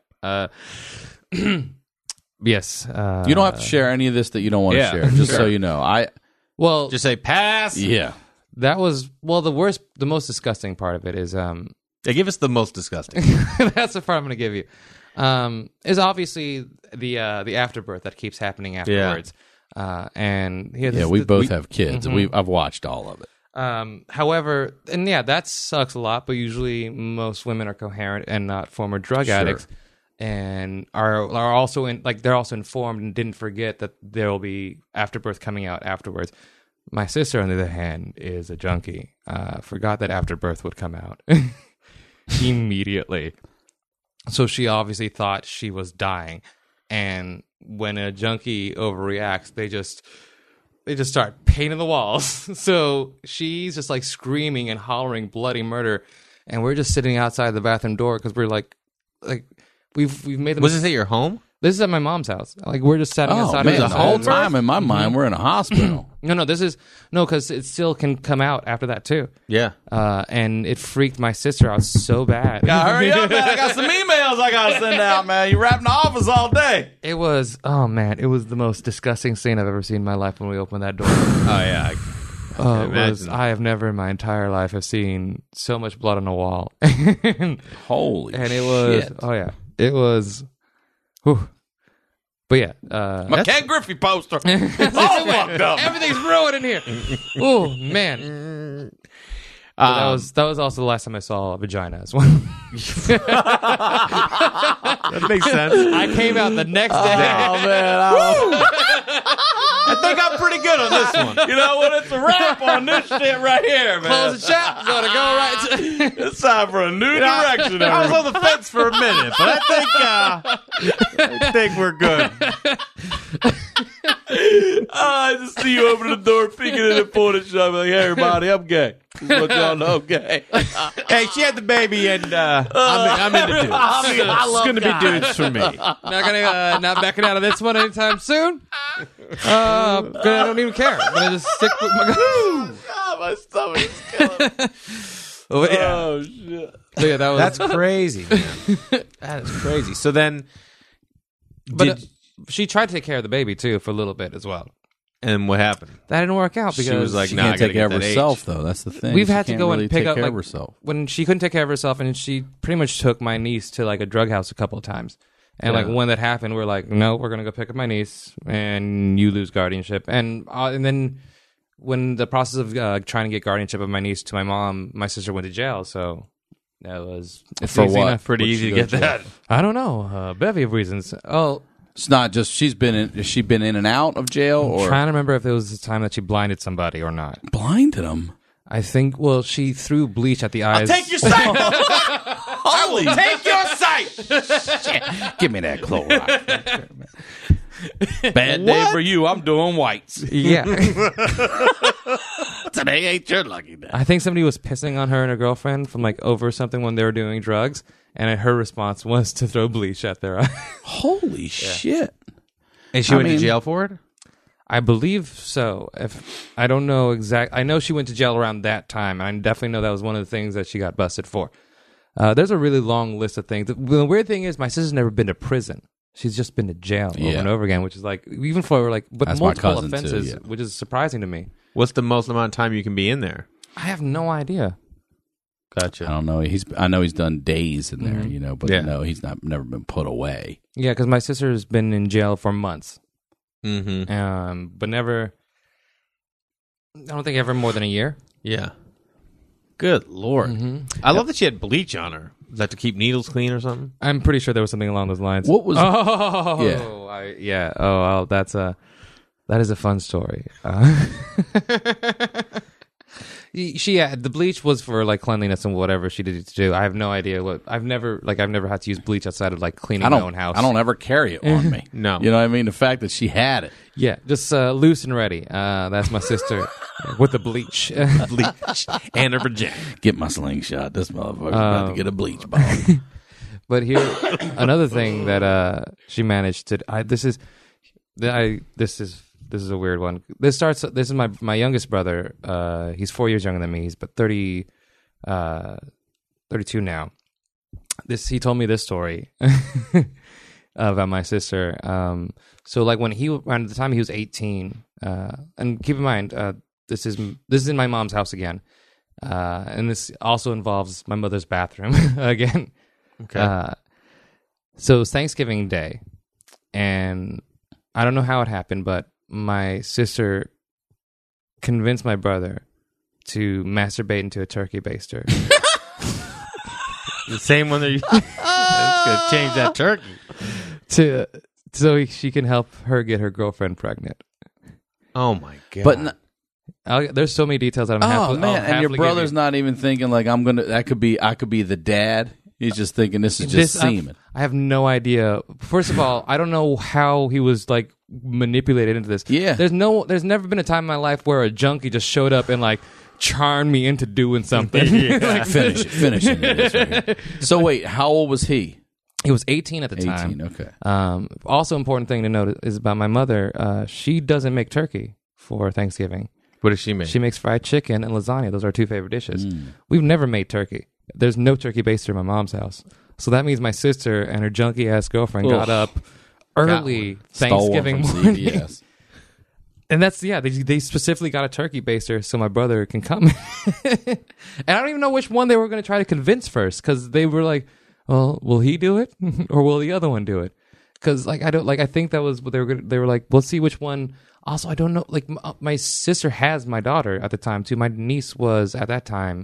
Yes. You don't have to share any of this that you don't want to share. Just so you know, Just say pass. Yeah. That was the most disgusting part of it is Yeah, give us the most disgusting. that's the part I'm going to give you. Is obviously the afterbirth that keeps happening afterwards. And we both have kids. Mm-hmm. I've watched all of it. However, and yeah, that sucks a lot. But usually, most women are coherent and not former drug addicts, and are also they're also informed and didn't forget that there will be afterbirth coming out afterwards. My sister, on the other hand, is a junkie. Forgot that afterbirth would come out immediately. So she obviously thought she was dying. And when a junkie overreacts, they just start painting the walls. So she's just like screaming and hollering bloody murder. And we're just sitting outside the bathroom door because we're like we've made them. Was this at your home? This is at my mom's house. Like, we're just sitting outside. Man, the whole time in my mind, we're in a hospital. No, because it still can come out after that too. Yeah. And it freaked my sister out so bad. Hurry up, man. I got some emails I got to send out, man. You wrapped in the office all day. It was the most disgusting scene I've ever seen in my life when we opened that door. Oh, yeah. I have never in my entire life have seen so much blood on a wall. Holy and it was, shit. Oh yeah, it was. Whew. But yeah, my Ken Griffey poster. It's all fucked up. Everything's ruined in here. Oh man. That was also the last time I saw a vagina as well. That makes sense. I came out the next day. Oh man. I think I'm pretty good on this one. You know what? It's a wrap on this shit right here, man. Close the shop. Gonna go right to... It's time for a new direction. I was on the fence for a minute, but I think we're good. I just see you open the door, peeking in the porta shop, like, hey, everybody, I'm gay. This is what y'all know, gay. Hey, she had the baby, and I'm into dudes. It's going to be dudes for me. Not backing out of this one anytime soon. I don't even care. I'm gonna just stick with my. God, my stomach is killing me. Oh shit! So yeah, that's crazy, man. That is crazy. So then, she tried to take care of the baby too for a little bit as well. And what happened? That didn't work out because she was like, she "Nah, can't I gotta take care of get that herself, age." though. That's the thing. We've She had to can't go really and pick take up care like of herself. when she couldn't take care of herself, and she pretty much took my niece to like a drug house a couple of times. And like when that happened, we're like, no, we're gonna go pick up my niece, and you lose guardianship. And then when the process of trying to get guardianship of my niece to my mom, my sister went to jail. So that was for easy what? enough. Pretty What'd easy she to go get that. I don't know, a bevy of reasons. Oh, It's not just has she been in and out of jail, I'm or trying to remember if it was the time that she blinded somebody or not. blinded them? I think. Well, she threw bleach at the eyes. Take your sight. I will take your sight. Shit. Give me that Clorox. Bad day for you. I'm doing whites. Yeah. Today ain't your lucky day. I think somebody was pissing on her and her girlfriend from like over something when they were doing drugs, and her response was to throw bleach at their eye. Holy shit. And she went to jail for it? I believe so. If I don't know I know she went to jail around that time. I definitely know that was one of the things that she got busted for. There's a really long list of things. The weird thing is my sister's never been to prison. She's just been to jail over and over again, which is like, even for like, but That's multiple my cousin offenses, too, which is surprising to me. What's the most amount of time you can be in there? I have no idea. Gotcha. I don't know. I know he's done days in there, you know, but no, he's never been put away. Yeah, because my sister's been in jail for months. Mm-hmm. But never. I don't think ever more than a year. Yeah. Good Lord. I love that she had bleach on her. Is that to keep needles clean or something? I'm pretty sure there was something along those lines. What was? Yeah. Oh, that is a fun story. The bleach was for like cleanliness and whatever she did to do. I have no idea what. I've never had to use bleach outside of like cleaning my own house. I don't ever carry it on me. No. You know what I mean? The fact that she had it. Yeah, just loose and ready. That's my sister with the bleach. Bleach and her vagina. Get my slingshot. This motherfucker's about to get a bleach ball. But here, another thing that she managed to. This is a weird one. This is my youngest brother. He's 4 years younger than me. He's but 32 now. He told me this story about my sister. So like when around the time he was 18, and keep in mind, this is in my mom's house again, and this also involves my mother's bathroom again. Okay. So it was Thanksgiving Day, and I don't know how it happened, but my sister convinced my brother to masturbate into a turkey baster. The same one that you... That's going to change that turkey. So she can help her get her girlfriend pregnant. Oh, my God. But there's so many details that I'm and your brother's not even thinking like I could be the dad. He's just thinking this is just semen. I have no idea. First of all, I don't know how he was like manipulated into this. Yeah. There's never been a time in my life where a junkie just showed up and like charmed me into doing something. Like, finish it. Right. So wait, how old was he? He was 18 at the time. 18, okay. Also important thing to note is about my mother. She doesn't make turkey for Thanksgiving. What does she make? She makes fried chicken and lasagna. Those are our two favorite dishes. We've never made turkey. There's no turkey baster in my mom's house. So that means my sister and her junky-ass girlfriend got up early Thanksgiving morning. CVS. And they specifically got a turkey baster so my brother can come. And I don't even know which one they were going to try to convince first, because they were like, well, will he do it? Or will the other one do it? Because I think that was what they were like, we'll see which one. Also, I don't know, like my sister has my daughter at the time too. My niece was at that time,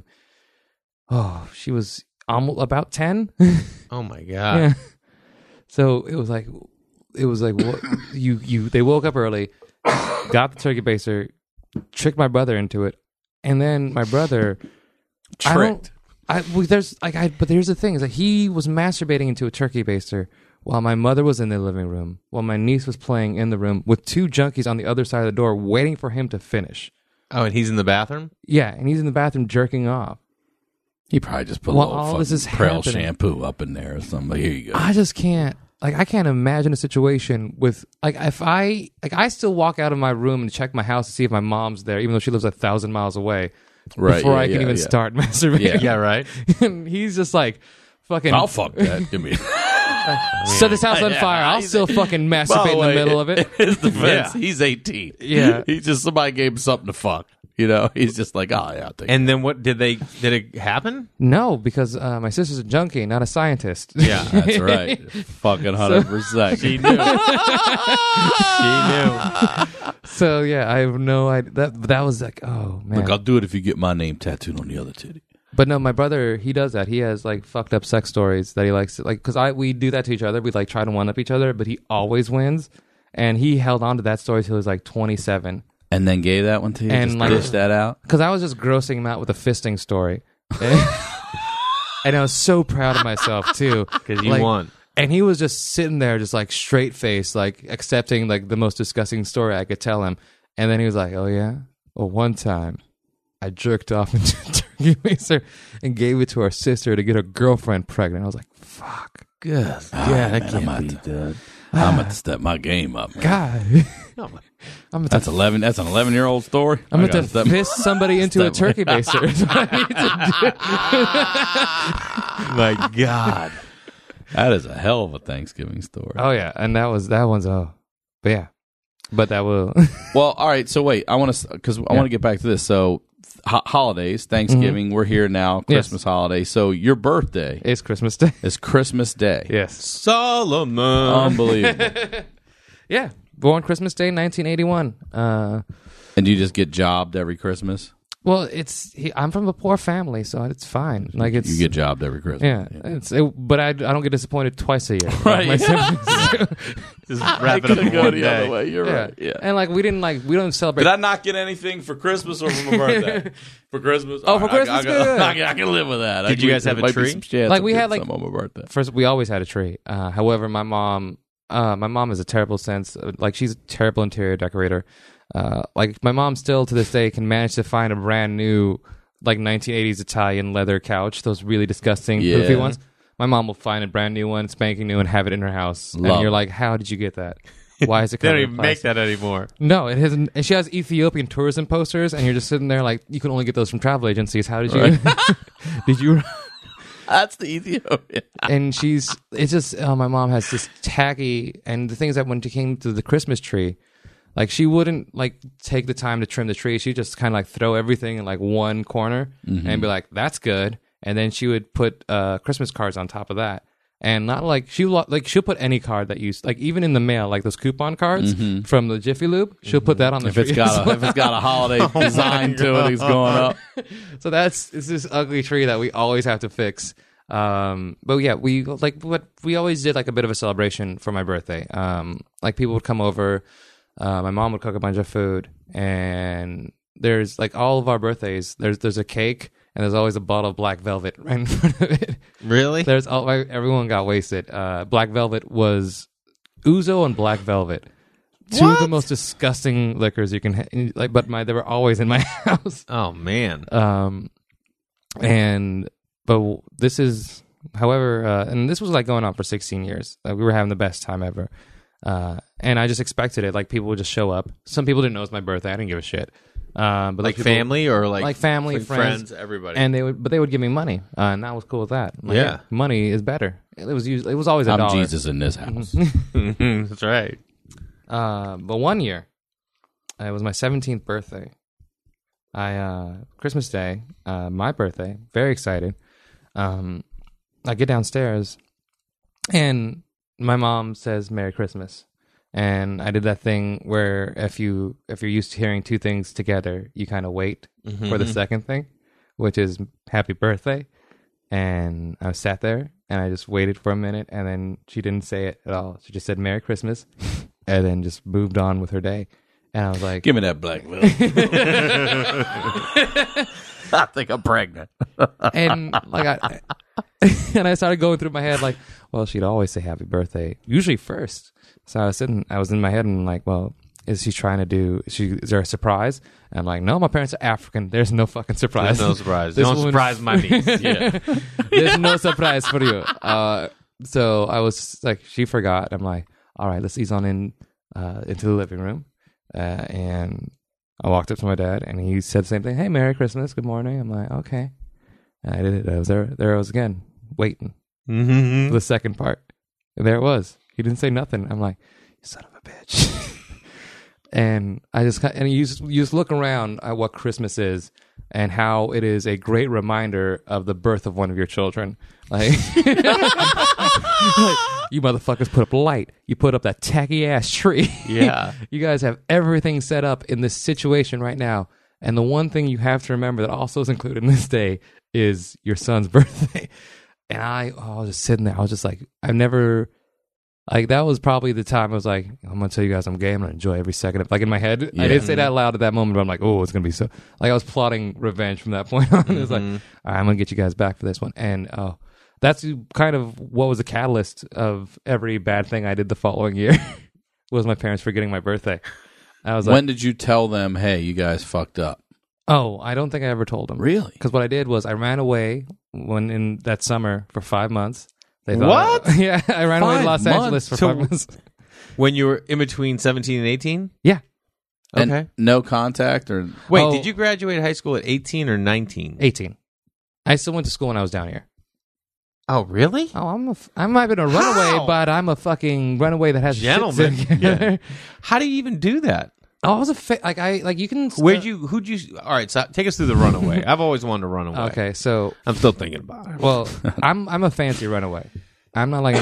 she was almost about 10. Oh my God. Yeah. So it was like what, they woke up early, got the turkey baster, tricked my brother into it, and then my brother tricked. But here's the thing: is that he was masturbating into a turkey baster while my mother was in the living room, while my niece was playing in the room with two junkies on the other side of the door, waiting for him to finish. Oh, and he's in the bathroom? Yeah, and he's in the bathroom jerking off. He probably just put a little Prel shampoo up in there or something. Here you go. I just can't. I can't imagine a situation with if I still walk out of my room and check my house to see if my mom's there, even though she lives 1,000 miles away, before I can even start masturbating. Yeah, right. And he's just like, fucking. I'll fuck that. Give me. Set this house on fire. I'll still fucking masturbate in the middle of it. His defense, he's 18. Yeah, he's just somebody gave him something to fuck. You know, he's just like, oh yeah. I'll take and then what did it happen? No, because my sister's a junkie, not a scientist. Yeah, that's right. Fucking 100%. She knew. She knew. So yeah, I have no idea. That was like, oh man. Look, I'll do it if you get my name tattooed on the other titty. But no, my brother, he does that. He has like fucked up sex stories that he likes to, like, because we do that to each other. We like try to one up each other, but he always wins. And he held on to that story till he was like 27. And then gave that one to you? And just like, dish that out? Because I was just grossing him out with a fisting story. And I was so proud of myself too. Because you won. And he was just sitting there just like straight face, like accepting like the most disgusting story I could tell him. And then he was like, oh yeah? Well, one time I jerked off into a turkey baster and gave it to our sister to get her girlfriend pregnant. I was like, fuck. Good. Yeah, that can't be done. I'm going to step my game up, man. God. That's 11. That's an 11-year-old story. I'm going to fist somebody into a turkey baster. My God. That is a hell of a Thanksgiving story. Oh, yeah. And that one's, but yeah. But that will. Well, all right. So wait, I want to get back to this. So holidays, Thanksgiving, we're here now, Christmas holiday. So your birthday is Christmas Day. It's Christmas Day. Yes. Solomon. Unbelievable. Yeah. born Christmas Day, 1981. And you just get jobbed every Christmas? Well, I'm from a poor family, so it's fine. Like You get jobbed every Christmas. Yeah. But I don't get disappointed twice a year. Right. My siblings do. Just wrap it up in one day. way. You're Yeah. right. Yeah. And we don't celebrate. Did I not get anything for Christmas or for my birthday? For Christmas? Oh, for Christmas, good. I can live with that. Did you guys have a tree? We had some on my birthday. First, we always had a tree. However, my mom is a terrible sense. She's a terrible interior decorator. My mom still to this day can manage to find a brand new 1980s Italian leather couch, those really disgusting poofy ones. My mom will find a brand new one, spanking new, and have it in her house. And you're like, how did you get that? Why is it They covered don't in even make plastic? that anymore. No, it hasn't. And she has Ethiopian tourism posters, and you're just sitting there you can only get those from travel agencies. How did you? Did you? That's the Ethiopian. And my mom has this tacky, and the thing is that when it came to the Christmas tree, she wouldn't take the time to trim the tree. She'd just kind of throw everything in one corner and be like, that's good. And then she would put Christmas cards on top of that. And not she'll put any card that you even in the mail, those coupon cards from the Jiffy Lube, she'll put that on the tree. If it's got a holiday design to it, it's going up. So it's this ugly tree that we always have to fix. But yeah, we always did a bit of a celebration for my birthday. People would come over. My mom would cook a bunch of food, and there's all of our birthdays. There's a cake, and there's always a bottle of Black Velvet right in front of it. Really? Everyone got wasted. Black Velvet was Ouzo and Black Velvet. Two of the most disgusting liquors you can they were always in my house. Oh man. But this is, however, and this was going on for 16 years. We were having the best time ever. And I just expected it. People would just show up. Some people didn't know it was my birthday. I didn't give a shit. But people, family or family, friends, everybody. And they would give me money, and I was cool with that. Yeah. Money is better. It was always $1. I'm Jesus in this house. That's right. But one year, it was my 17th birthday. Christmas Day, my birthday, very excited. I get downstairs, and my mom says Merry Christmas. And I did that thing where if you're used to hearing two things together, you kind of wait for the second thing, which is Happy Birthday. And I sat there and I just waited for a minute, and then she didn't say it at all. She just said Merry Christmas and then just moved on with her day. And I was like, give me that Black Velvet. I think I'm pregnant. And and I started going through my head well, she'd always say Happy Birthday, usually first. So I was in my head and well, is she trying to do? Is there a surprise? And I'm like, no, my parents are African. There's no fucking surprise. There's no surprise. Don't surprise my niece. Yeah. There's no surprise for you. So I was she forgot. I'm like, all right, let's ease on into the living room. And I walked up to my dad, and he said the same thing. Hey, Merry Christmas. Good morning. I'm like, okay. And I did it. I was there. There I was again, waiting for the second part. And there it was. He didn't say nothing. I'm like, you son of a bitch. And you just look around at what Christmas is and how it is a great reminder of the birth of one of your children. You motherfuckers put up light. You put up that tacky ass tree. Yeah. You guys have everything set up in this situation right now. And the one thing you have to remember that also is included in this day is your son's birthday. And I was just sitting there. I was just I've never... that was probably the time I was like, I'm going to tell you guys I'm gay. I'm going to enjoy every second of in my head. Yeah. I didn't say that loud at that moment, but I'm like, oh, it's going to be so... I was plotting revenge from that point on. It was all right, I'm going to get you guys back for this one. And that's kind of what was the catalyst of every bad thing I did the following year was my parents forgetting my birthday. I was when did you tell them, hey, you guys fucked up? Oh, I don't think I ever told them. Really? Because what I did was I ran away in that summer for 5 months. What? Yeah, I ran away to Los Angeles for 5 months. When you were in between 17 and 18? Yeah. And okay. No contact or... Wait, did you graduate high school at 18 or 19? 18. I still went to school when I was down here. Oh, really? Oh, I might have been a runaway, but I'm a fucking runaway that has gentleman. Yeah. How do you even do that? Oh, I was you can... Who'd you... All right, so take us through the runaway. I've always wanted to run away. Okay, so... I'm still thinking about it. Well, I'm a fancy runaway. I'm not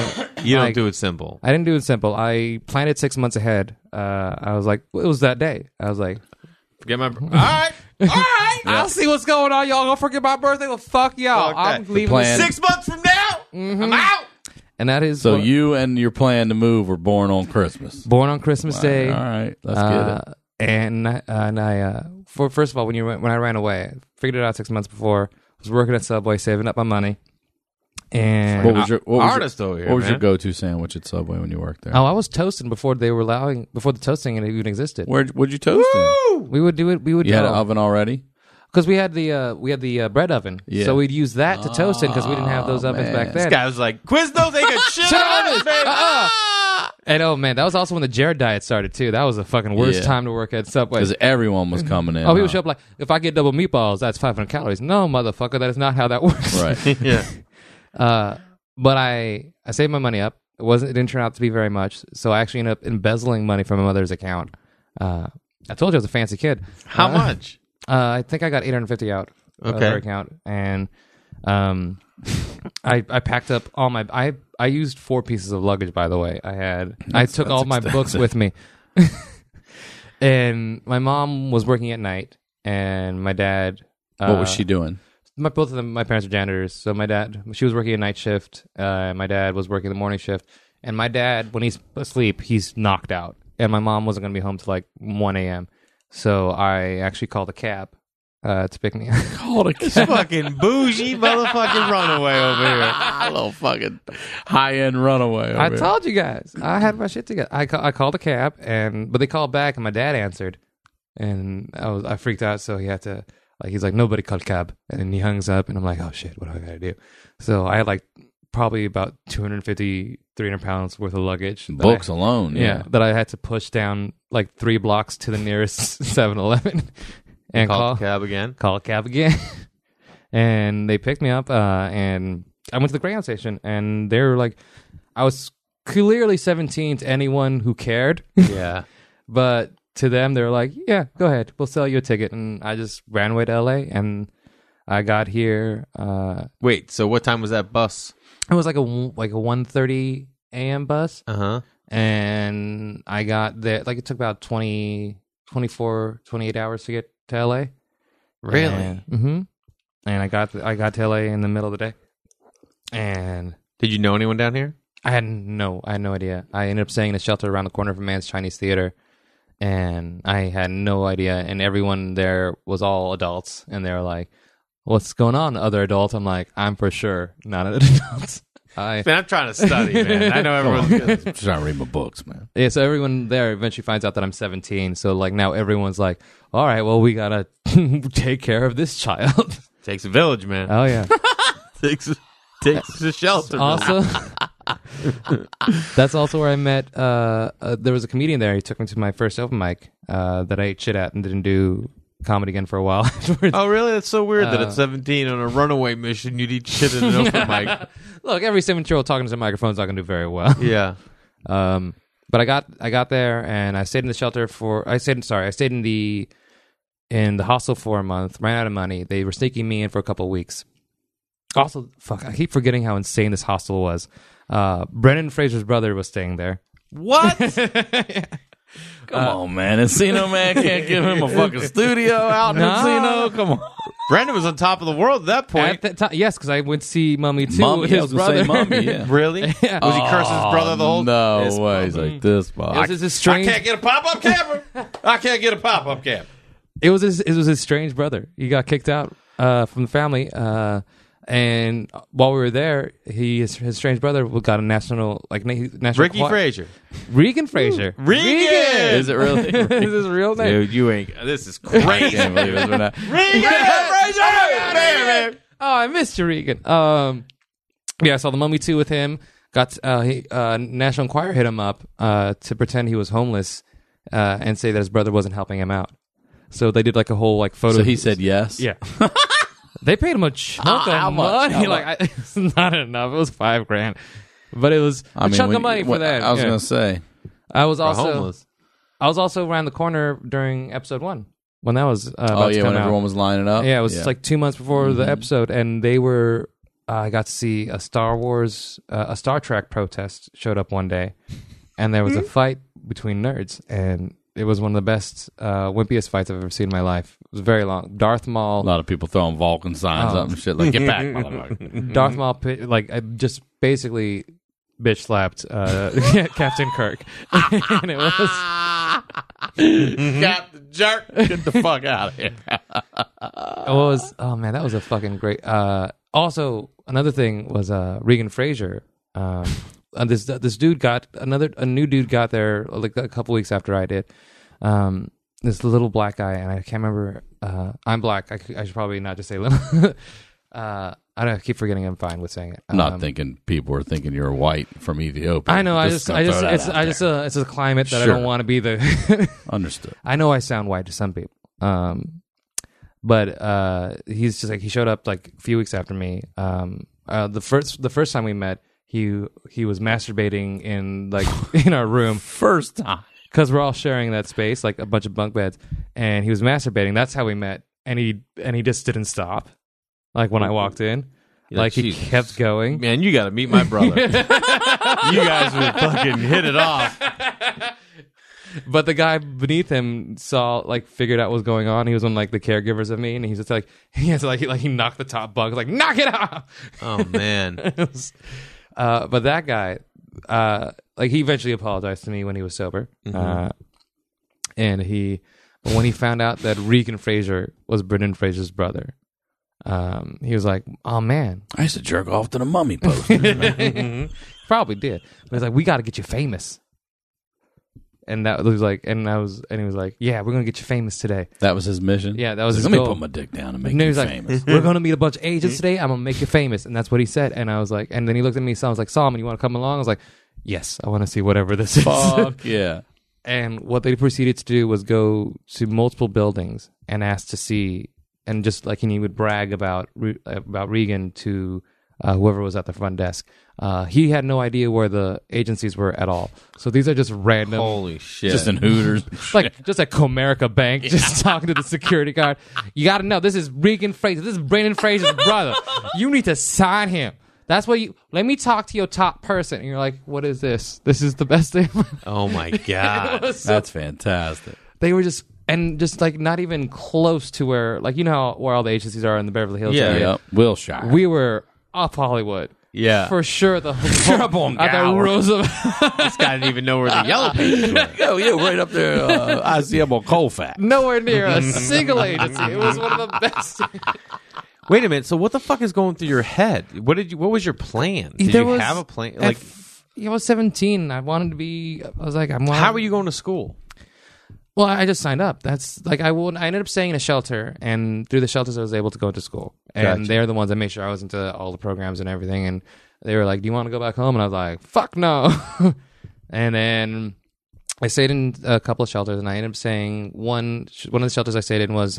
You don't Like, do it simple. I didn't do it simple. I planned it 6 months ahead. I was like, it was that day. I was like, Forget my. All right. I'll see what's going on. Y'all gonna forget my birthday? Well, fuck y'all. Fuck I'm that. leaving. plan- 6 months from now, I'm out. And that is So what- you and your plan to move were born on Christmas. born on Christmas Day. All right, let's get it. And I first of all, when I ran away, I figured it out 6 months before. I was working at Subway, saving up my money. And What was your Artist over here. What was your man. go-to sandwich at Subway when you worked there? I was toasting before they were before the toasting even existed. Where'd you toast in? We would do it. We would. You had an oven already? because we had the bread oven. Yeah. So we'd use that to toast in because we didn't have those ovens man. back then. This guy was like, Quiznos ain't got shit on this, baby. And oh man, that was also when the Jared diet started too. That was the fucking worst Yeah. time to work at Subway. Because everyone was coming in. Oh, people show up like, if I get double meatballs, that's 500 calories. No, motherfucker, that is not how that works. Right. Yeah. But I saved my money up. It didn't turn out to be very much. So I actually ended up embezzling money from my mother's account. I told you I was a fancy kid. How much? I think I got $850 out of Okay. her account, and I packed up all my. I used 4 pieces of luggage. By the way, I took all my books with me, and my mom was working at night, and my dad. What was she doing? Both of them, my parents are janitors. So she was working a night shift. My dad was working the morning shift. And my dad, when he's asleep, he's knocked out. And my mom wasn't going to be home till like 1 a.m. So I actually called a cab to pick me up. Called a This fucking bougie motherfucking runaway over here. a little fucking high-end runaway. I over told you guys. I had my shit together. I called a cab, but they called back, and my dad answered. And I freaked out, so he had to... he's like, nobody called cab. And he hangs up, and I'm like, oh, shit, what do I got to do? So I had like probably about 250, 300 pounds worth of luggage. Books alone, yeah. That I had to push down like 3 blocks to the nearest 7-Eleven and Call cab again. call a cab again. And they picked me up, and I went to the Greyhound station, and they were like, I was clearly 17 to anyone who cared. Yeah. But to them, they were like, yeah, go ahead. We'll sell you a ticket. And I just ran away to LA, and I got here. Wait, so what time was that bus? It was like a 1:30 a.m. bus. Uh-huh. And I got there, like it took about 24, 28 hours to get to LA. Really? Mm-hmm. And I got to LA in the middle of the day. And Did you know anyone down here? I had no idea. I ended up staying in a shelter around the corner from Man's Chinese Theater. And I had no idea. And everyone there was all adults. And they were like, what's going on, other adults? I'm like, I'm for sure not an adult. Man, I'm trying to study, man. I know everyone's good. I'm trying to read my books, man. Yeah, so everyone there eventually finds out that I'm 17. So like now everyone's like, all right, well, we got to take care of this child. Takes a village, man. Oh, yeah. Takes a shelter. Also, that's also where I met, there was a comedian there. He took me to my first open mic that I ate shit at and didn't do comedy again for a while afterwards. Oh, really? That's so weird that at 17 on a runaway mission you'd eat shit in an open mic. Look, every 17-year-old talking to a microphone is not going to do very well. Yeah. But I got there and I stayed in the shelter I stayed in the hostel for a month, ran out of money. They were sneaking me in for a couple of weeks. Also, fuck, I keep forgetting how insane this hostel was. Brendan Fraser's brother was staying there. What? Come on, man. Encino Man can't give him a fucking studio out in No. Encino. Come on. Brandon was on top of the world at that point. At that time, yes, because I went to see Mummy 2 Mummy, with I his was gonna say brother. Mummy, yeah. Really? Yeah. Was he cursing his brother the whole No His way. He's like this, It Bob. was his I strange. can't get a pop-up camera. I can't get a pop-up camera. It was his strange brother. He got kicked out from the family, and while we were there, his strange brother got a national Ricky Frazier. Regan Frazier. Regan! Is it really? Is his real name? Dude, you ain't... This is I crazy. can't believe it's been out. Regan Frazier! Man. Oh, I missed you, Regan. Yeah, I saw the Mummy 2 with him. Got National Enquirer hit him up to pretend he was homeless and say that his brother wasn't helping him out. So they did like a whole like photo. So he said yes? Yeah. They paid him a chunk How of much? money. How It's not enough. It was $5,000, but it was a chunk of money for that. I was Yeah. going to say. I was Homeless. also around the corner during episode 1 when that was about to When come out. everyone was lining up? Yeah, it was like 2 months before the episode, and they were I got to see a Star Trek protest showed up one day, and there was a fight between nerds, and it was one of the best, wimpiest fights I've ever seen in my life. It was very long. Darth Maul. A lot of people throwing Vulcan signs up and shit like, get back, motherfucker. Darth Maul, I just basically bitch slapped Captain Kirk. And it was... Captain Jerk, get the fuck out of here. Oh man, that was a fucking great. Also, another thing was Regan Fraser. This dude got a new dude got there like a couple weeks after I did. This little black guy, and I can't remember. I'm black. I should probably not just say little. I don't keep forgetting. I'm fine with saying it. I'm not thinking people are thinking you're white from Ethiopia. I know. It's a climate that I don't want to be the. Understood. I know I sound white to some people. But he's just like, he showed up like a few weeks after me. The first time we met, he was masturbating in our room. First time. Because we're all sharing that space, like a bunch of bunk beds, and he was masturbating. That's how we met, and he just didn't stop. Like when I walked in, he kept going. Man, you got to meet my brother. You guys would fucking hit it off. But the guy beneath him figured out what was going on. He was one of the caregivers of me, and he's just he knocked the top bunk, like, knock it off. Oh man. But that guy, he eventually apologized to me when he was sober. Mm-hmm. But when he found out that Regan Fraser was Brendan Fraser's brother, he was like, "Oh man, I used to jerk off to the mummy posters." Probably did. But he's like, "We got to get you famous." And that was like, and he was like, "Yeah, we're gonna get you famous today." That was his mission. Yeah, that was his goal. Let me goal. put my dick down and make And you he's famous. like, "We're gonna meet a bunch of agents today. I'm gonna make you famous," and that's what he said. And I was like, and then he looked at me. So I was like, "Solomon, you want to come along?" I was like, "Yes, I want to see whatever this is." Fuck yeah! And what they proceeded to do was go to multiple buildings and ask to see, and just and he would brag about Regan to whoever was at the front desk. He had no idea where the agencies were at all. So these are just random. Holy shit! Just in Hooters, just at Comerica Bank, just talking to the security guard. You got to know, this is Regan Fraser. This is Brendan Fraser's brother. You need to sign him. That's what let me talk to your top person. And you're like, what is this? This is the best thing. Oh my God. That's fantastic. They were just not even close to where, where all the agencies are in the Beverly Hills area. Yep. Wilshire. We were up Hollywood. Yeah. For sure. The at the Roosevelt. This guy didn't even know where the yellow pages were. Oh, yeah, right up there. I see him on Colfax. Nowhere near a single agency. It was one of the best. Wait a minute. So what the fuck is going through your head? What was your plan? Did you have a plan? I was 17. I wanted to be. I was like, how were you going to school? Well, I just signed up. That's I ended up staying in a shelter, and through the shelters, I was able to go to school. And Gotcha. they're the ones that made sure I was into all the programs and everything. And they were like, "Do you want to go back home?" And I was like, "Fuck no." And then I stayed in a couple of shelters, and I ended up staying one of the shelters I stayed in was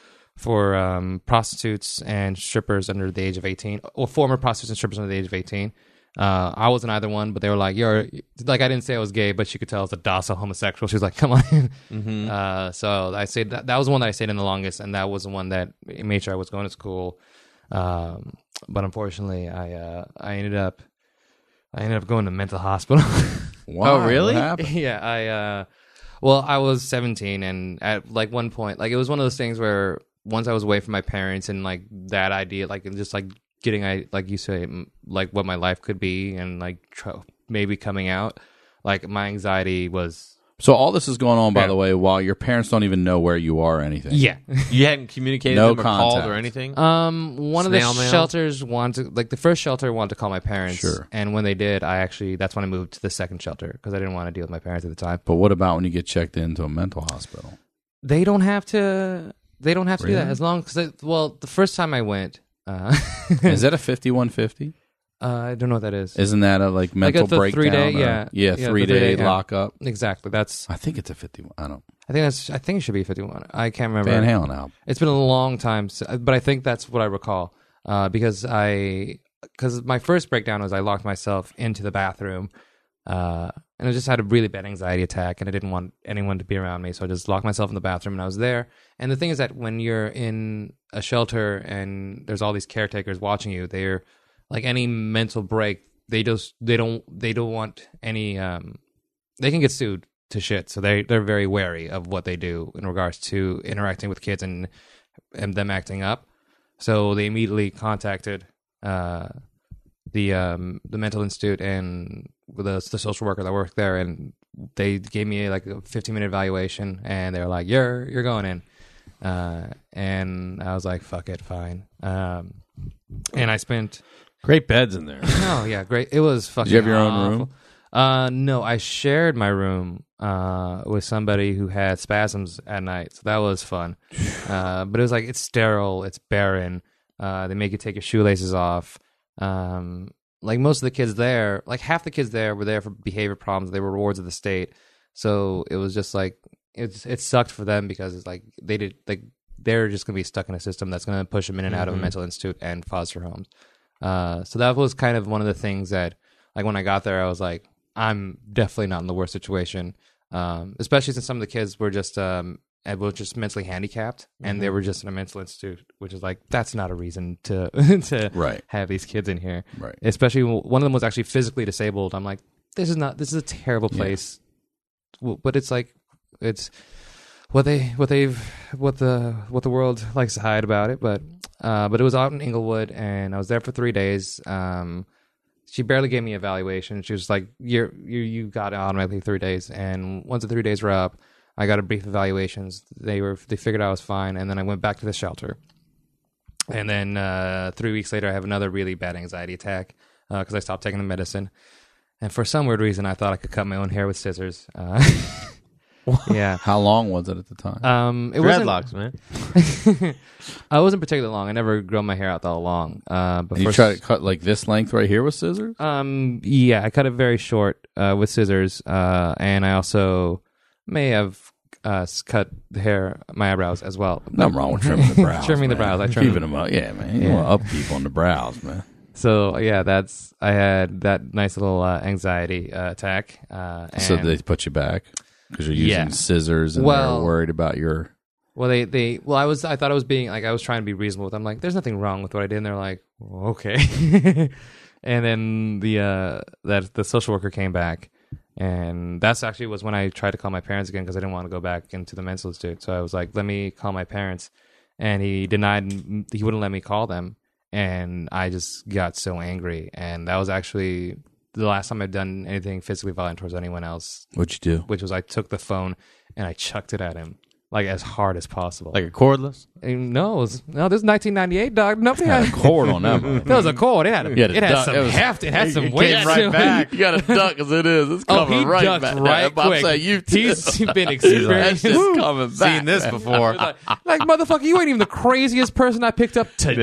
for prostitutes and strippers under the age of 18, or former prostitutes and strippers under the age of 18. I wasn't either one, but they were like, "You're like," I didn't say I was gay, but she could tell I was a docile homosexual. She was like, "Come on." Mm-hmm. So I stayed. That was the one that I stayed in the longest, and that was the one that made sure I was going to school. But unfortunately, I ended up going to mental hospital. Wow, Oh, really? What happened? Yeah, I was 17, and at one point, it was one of those things where once I was away from my parents and that idea, just getting, you say, what my life could be, and maybe coming out, my anxiety was. So all this is going on, by the way, while your parents don't even know where you are or anything. Yeah. You hadn't communicated No them or called contact. or anything? One of the Snail mail? shelters wanted to, the first shelter wanted to call my parents. Sure. And when they did, that's when I moved to the second shelter, because I didn't want to deal with my parents at the time. But what about when you get checked into a mental hospital? They don't have to do that, Really? as long as, the first time I went, Is that a 5150? I don't know what that is. Isn't that a mental the breakdown? 3-day, or- yeah. Yeah, the 3-day 3-day, yeah. lockup. Exactly. I think it's a 51. I think it should be 51. I can't remember. Van Halen album. It's been a long time, but I think that's what I recall. Because my first breakdown was I locked myself into the bathroom, and I just had a really bad anxiety attack, and I didn't want anyone to be around me, so I just locked myself in the bathroom, and I was there. And the thing is that when you're in a shelter and there's all these caretakers watching you, like any mental break, they don't want any. They can get sued to shit, so they're very wary of what they do in regards to interacting with kids and them acting up. So they immediately contacted the mental institute and the social worker that worked there, and they gave me like a 15-minute evaluation, and they were like, "You're going in," and I was like, "Fuck it, fine." And I spent. Great beds in there. Oh yeah, great. It was fucking. Did you have your own awful. room? No, I shared my room with somebody who had spasms at night, so that was fun. But it was like it's sterile, it's barren. They make you take your shoelaces off. Like most of the kids there, like half the kids there were there for behavior problems. They were rewards of the state, so it was just like it sucked for them because it's like they're just gonna be stuck in a system that's gonna push them in and out of a mental institute and foster homes. So that was kind of one of the things that, like, when I got there, I was like, I'm definitely not in the worst situation. Especially since some of the kids were just mentally handicapped, and they were just in a mental institute, which is like, that's not a reason to Right. have these kids in here. Right. Especially one of them was actually physically disabled. I'm like, this is a terrible place. But it's like, it's what the world likes to hide about it. But it was out in Inglewood, and I was there for 3 days. She barely gave me an evaluation. She was like, you got automatically 3 days. And once the 3 days were up, I got a brief evaluations. They figured I was fine, and then I went back to the shelter. And then 3 weeks later, I have another really bad anxiety attack because I stopped taking the medicine. And for some weird reason, I thought I could cut my own hair with scissors. Yeah. How long was it at the time? It Dreadlocks, man. I wasn't particularly long. I never grown my hair out that long. But And you tried to cut like this length right here with scissors? Yeah, I cut it very short with scissors, and I also may have cut the hair, my eyebrows as well. Nothing wrong with trimming the brows. Trimming the man. brows, I trim Keeping them up. Yeah, man. You want upkeep on the brows, man. So yeah, I had that nice little anxiety attack. So and they put you back because you're using scissors, and Well- they're worried about your. Well, I thought I was being like, I was trying to be reasonable with them. Like, there's nothing wrong with what I did. And they're like, well, okay. And then the social worker came back, and that's actually was when I tried to call my parents again because I didn't want to go back into the mental institute. So I was like, let me call my parents, and he denied. He wouldn't let me call them, and I just got so angry. And that was actually the last time I'd done anything physically violent towards anyone else, What'd you do? which was I took the phone and I chucked it at him. Like as hard as possible. Like a cordless? And this is 1998, dog. Nobody Had had a cord on that one. There was a cord. It had some heft. It had some weight. right back. You got to duck as it is. It's coming he right ducked back. right I'm quick. saying you He's been That experiencing. shit's coming back. Seen this before. like motherfucker, you ain't even the craziest person I picked up today.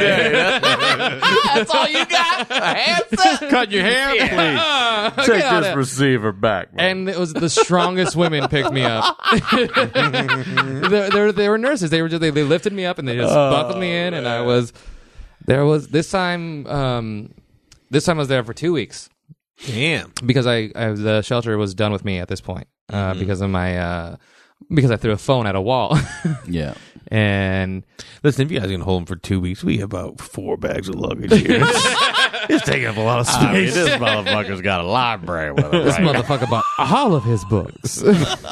That's all you got? A handset? Cut your hair, please. Take this receiver back, man. And it was the strongest women picked me up. they were nurses. They lifted me up and they just buckled me in, and this time I was there for 2 weeks Damn. because the shelter was done with me at this point because of my because I threw a phone at a wall. Yeah. And listen, if you guys are gonna hold him for 2 weeks, we have about 4 bags of luggage here. It's taking up a lot of space. this motherfucker's got a library with him. This motherfucker bought all of his books.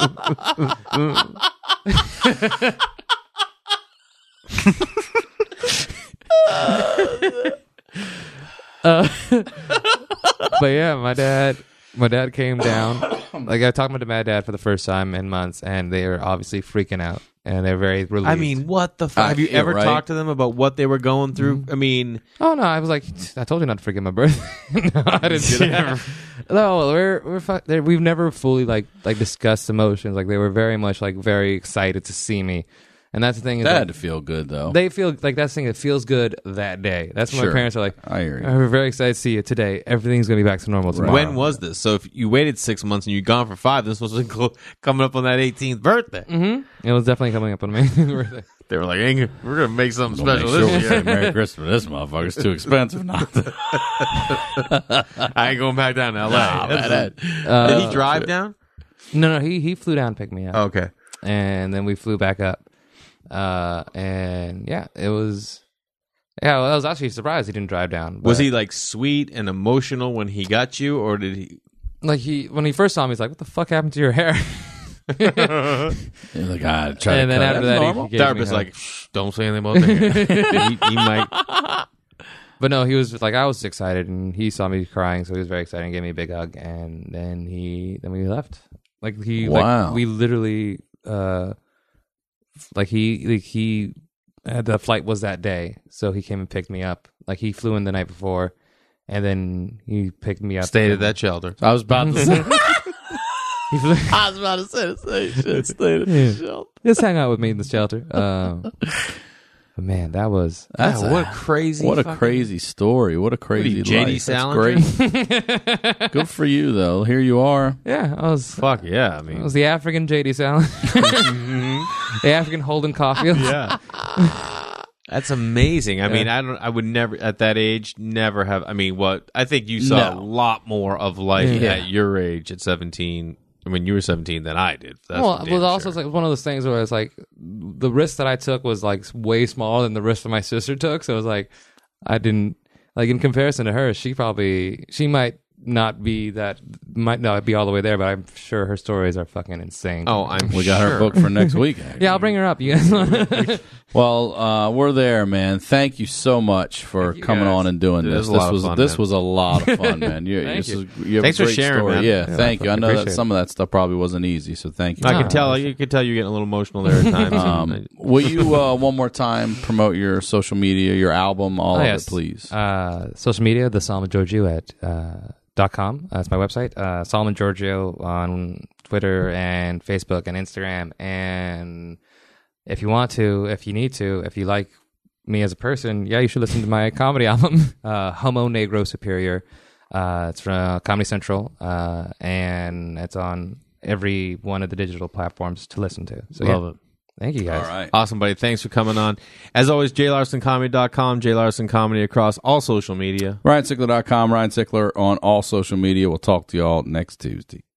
But yeah, my dad came down. Like I talked to my dad for the first time in months, and they were obviously freaking out, and they're very relieved. I mean, what the fuck? Have you yeah, ever right? talked to them about what they were going through? I mean, oh no, I was like, I told you not to forget my birthday. No, I didn't do that. No, we've never fully like discussed emotions. Like they were very much like very excited to see me, and that's the thing. Is That like, had to feel good, though. they feel like that's the thing that feels good that day. That's when Sure. my parents are like, I hear you. we're very excited to see you today. Everything's gonna be back to normal tomorrow. when was this? So if you waited 6 months and you're gone for 5, this was coming up on that 18th birthday. It was definitely coming up on my birthday. They were like, "Hey, we're gonna make something Make special sure we this say year. Merry Christmas. This motherfucker's too expensive. Not to. I ain't going back down to LA." Nah, man, Did he drive down? No, he flew down to pick me up. Okay. And then we flew back up. And yeah, it was Yeah, well, I was actually surprised he didn't drive down. Was but, he like sweet and emotional when he got you, or did he? like when he first saw me, he's like, "What the fuck happened to your hair?" You're like, I try And to then cut after it. that, Normal. he gave me a Darby's hug. like, shh, don't say anything about that. he might. But no, he was like, I was excited, and he saw me crying, so he was very excited and gave me a big hug, and then we left. Like Wow. we literally, the flight was that day, so he came and picked me up. Like he flew in the night before, and then he picked me up. Stayed at that shelter. I was about to say. He flew, I was about to say the same shit. Stayed at the shelter. just hang out with me in the shelter. But man, that was That's what crazy. What a fucking- crazy story. What a crazy J.D. life. That's Salinger? great. Good for you, though. Here you are. yeah. I was Fuck yeah! I mean, the African J.D. Salinger, the African Holden Caulfield. yeah. That's amazing. I mean, I would never at that age never have. I mean, I think you saw No. a lot more of life Yeah. at your age at 17. When you were 17 than I did. That's Well, for it damn was also sure. like one of those things where it's like the risk that I took was like way smaller than the risk that my sister took. So it was like I didn't like in comparison to her, she might not be all the way there, but I'm sure her stories are fucking insane. Oh, We got her book for next week. Actually. yeah, I'll bring her up. You guys. Well, we're there, man. Thank you so much for you, coming guys. on and doing Dude, this. this was a lot of fun, this man. was a lot of fun, man. You Thank have Thanks a for great sharing, story. man. Yeah, Yeah, thank you. I know appreciate that it. some of that stuff probably wasn't easy, so thank you. I for can that. tell. You could tell you're getting a little emotional there at times. Will you one more time promote your social media, your album, all of yes. it, please? Social media, the Solomon Giorgio at .com. That's my website. Solomon Giorgio on Twitter and Facebook and Instagram. And if you want to, if you need to, if you like me as a person, yeah, you should listen to my comedy album, Homo Negro Superior. It's from Comedy Central, and it's on every one of the digital platforms to listen to. So Love yeah. it. Thank you guys. All right. Awesome, buddy. Thanks for coming on. As always, jlarsoncomedy.com, J Larson Comedy across all social media. RyanSickler.com, Ryan Sickler on all social media. We'll talk to y'all next Tuesday.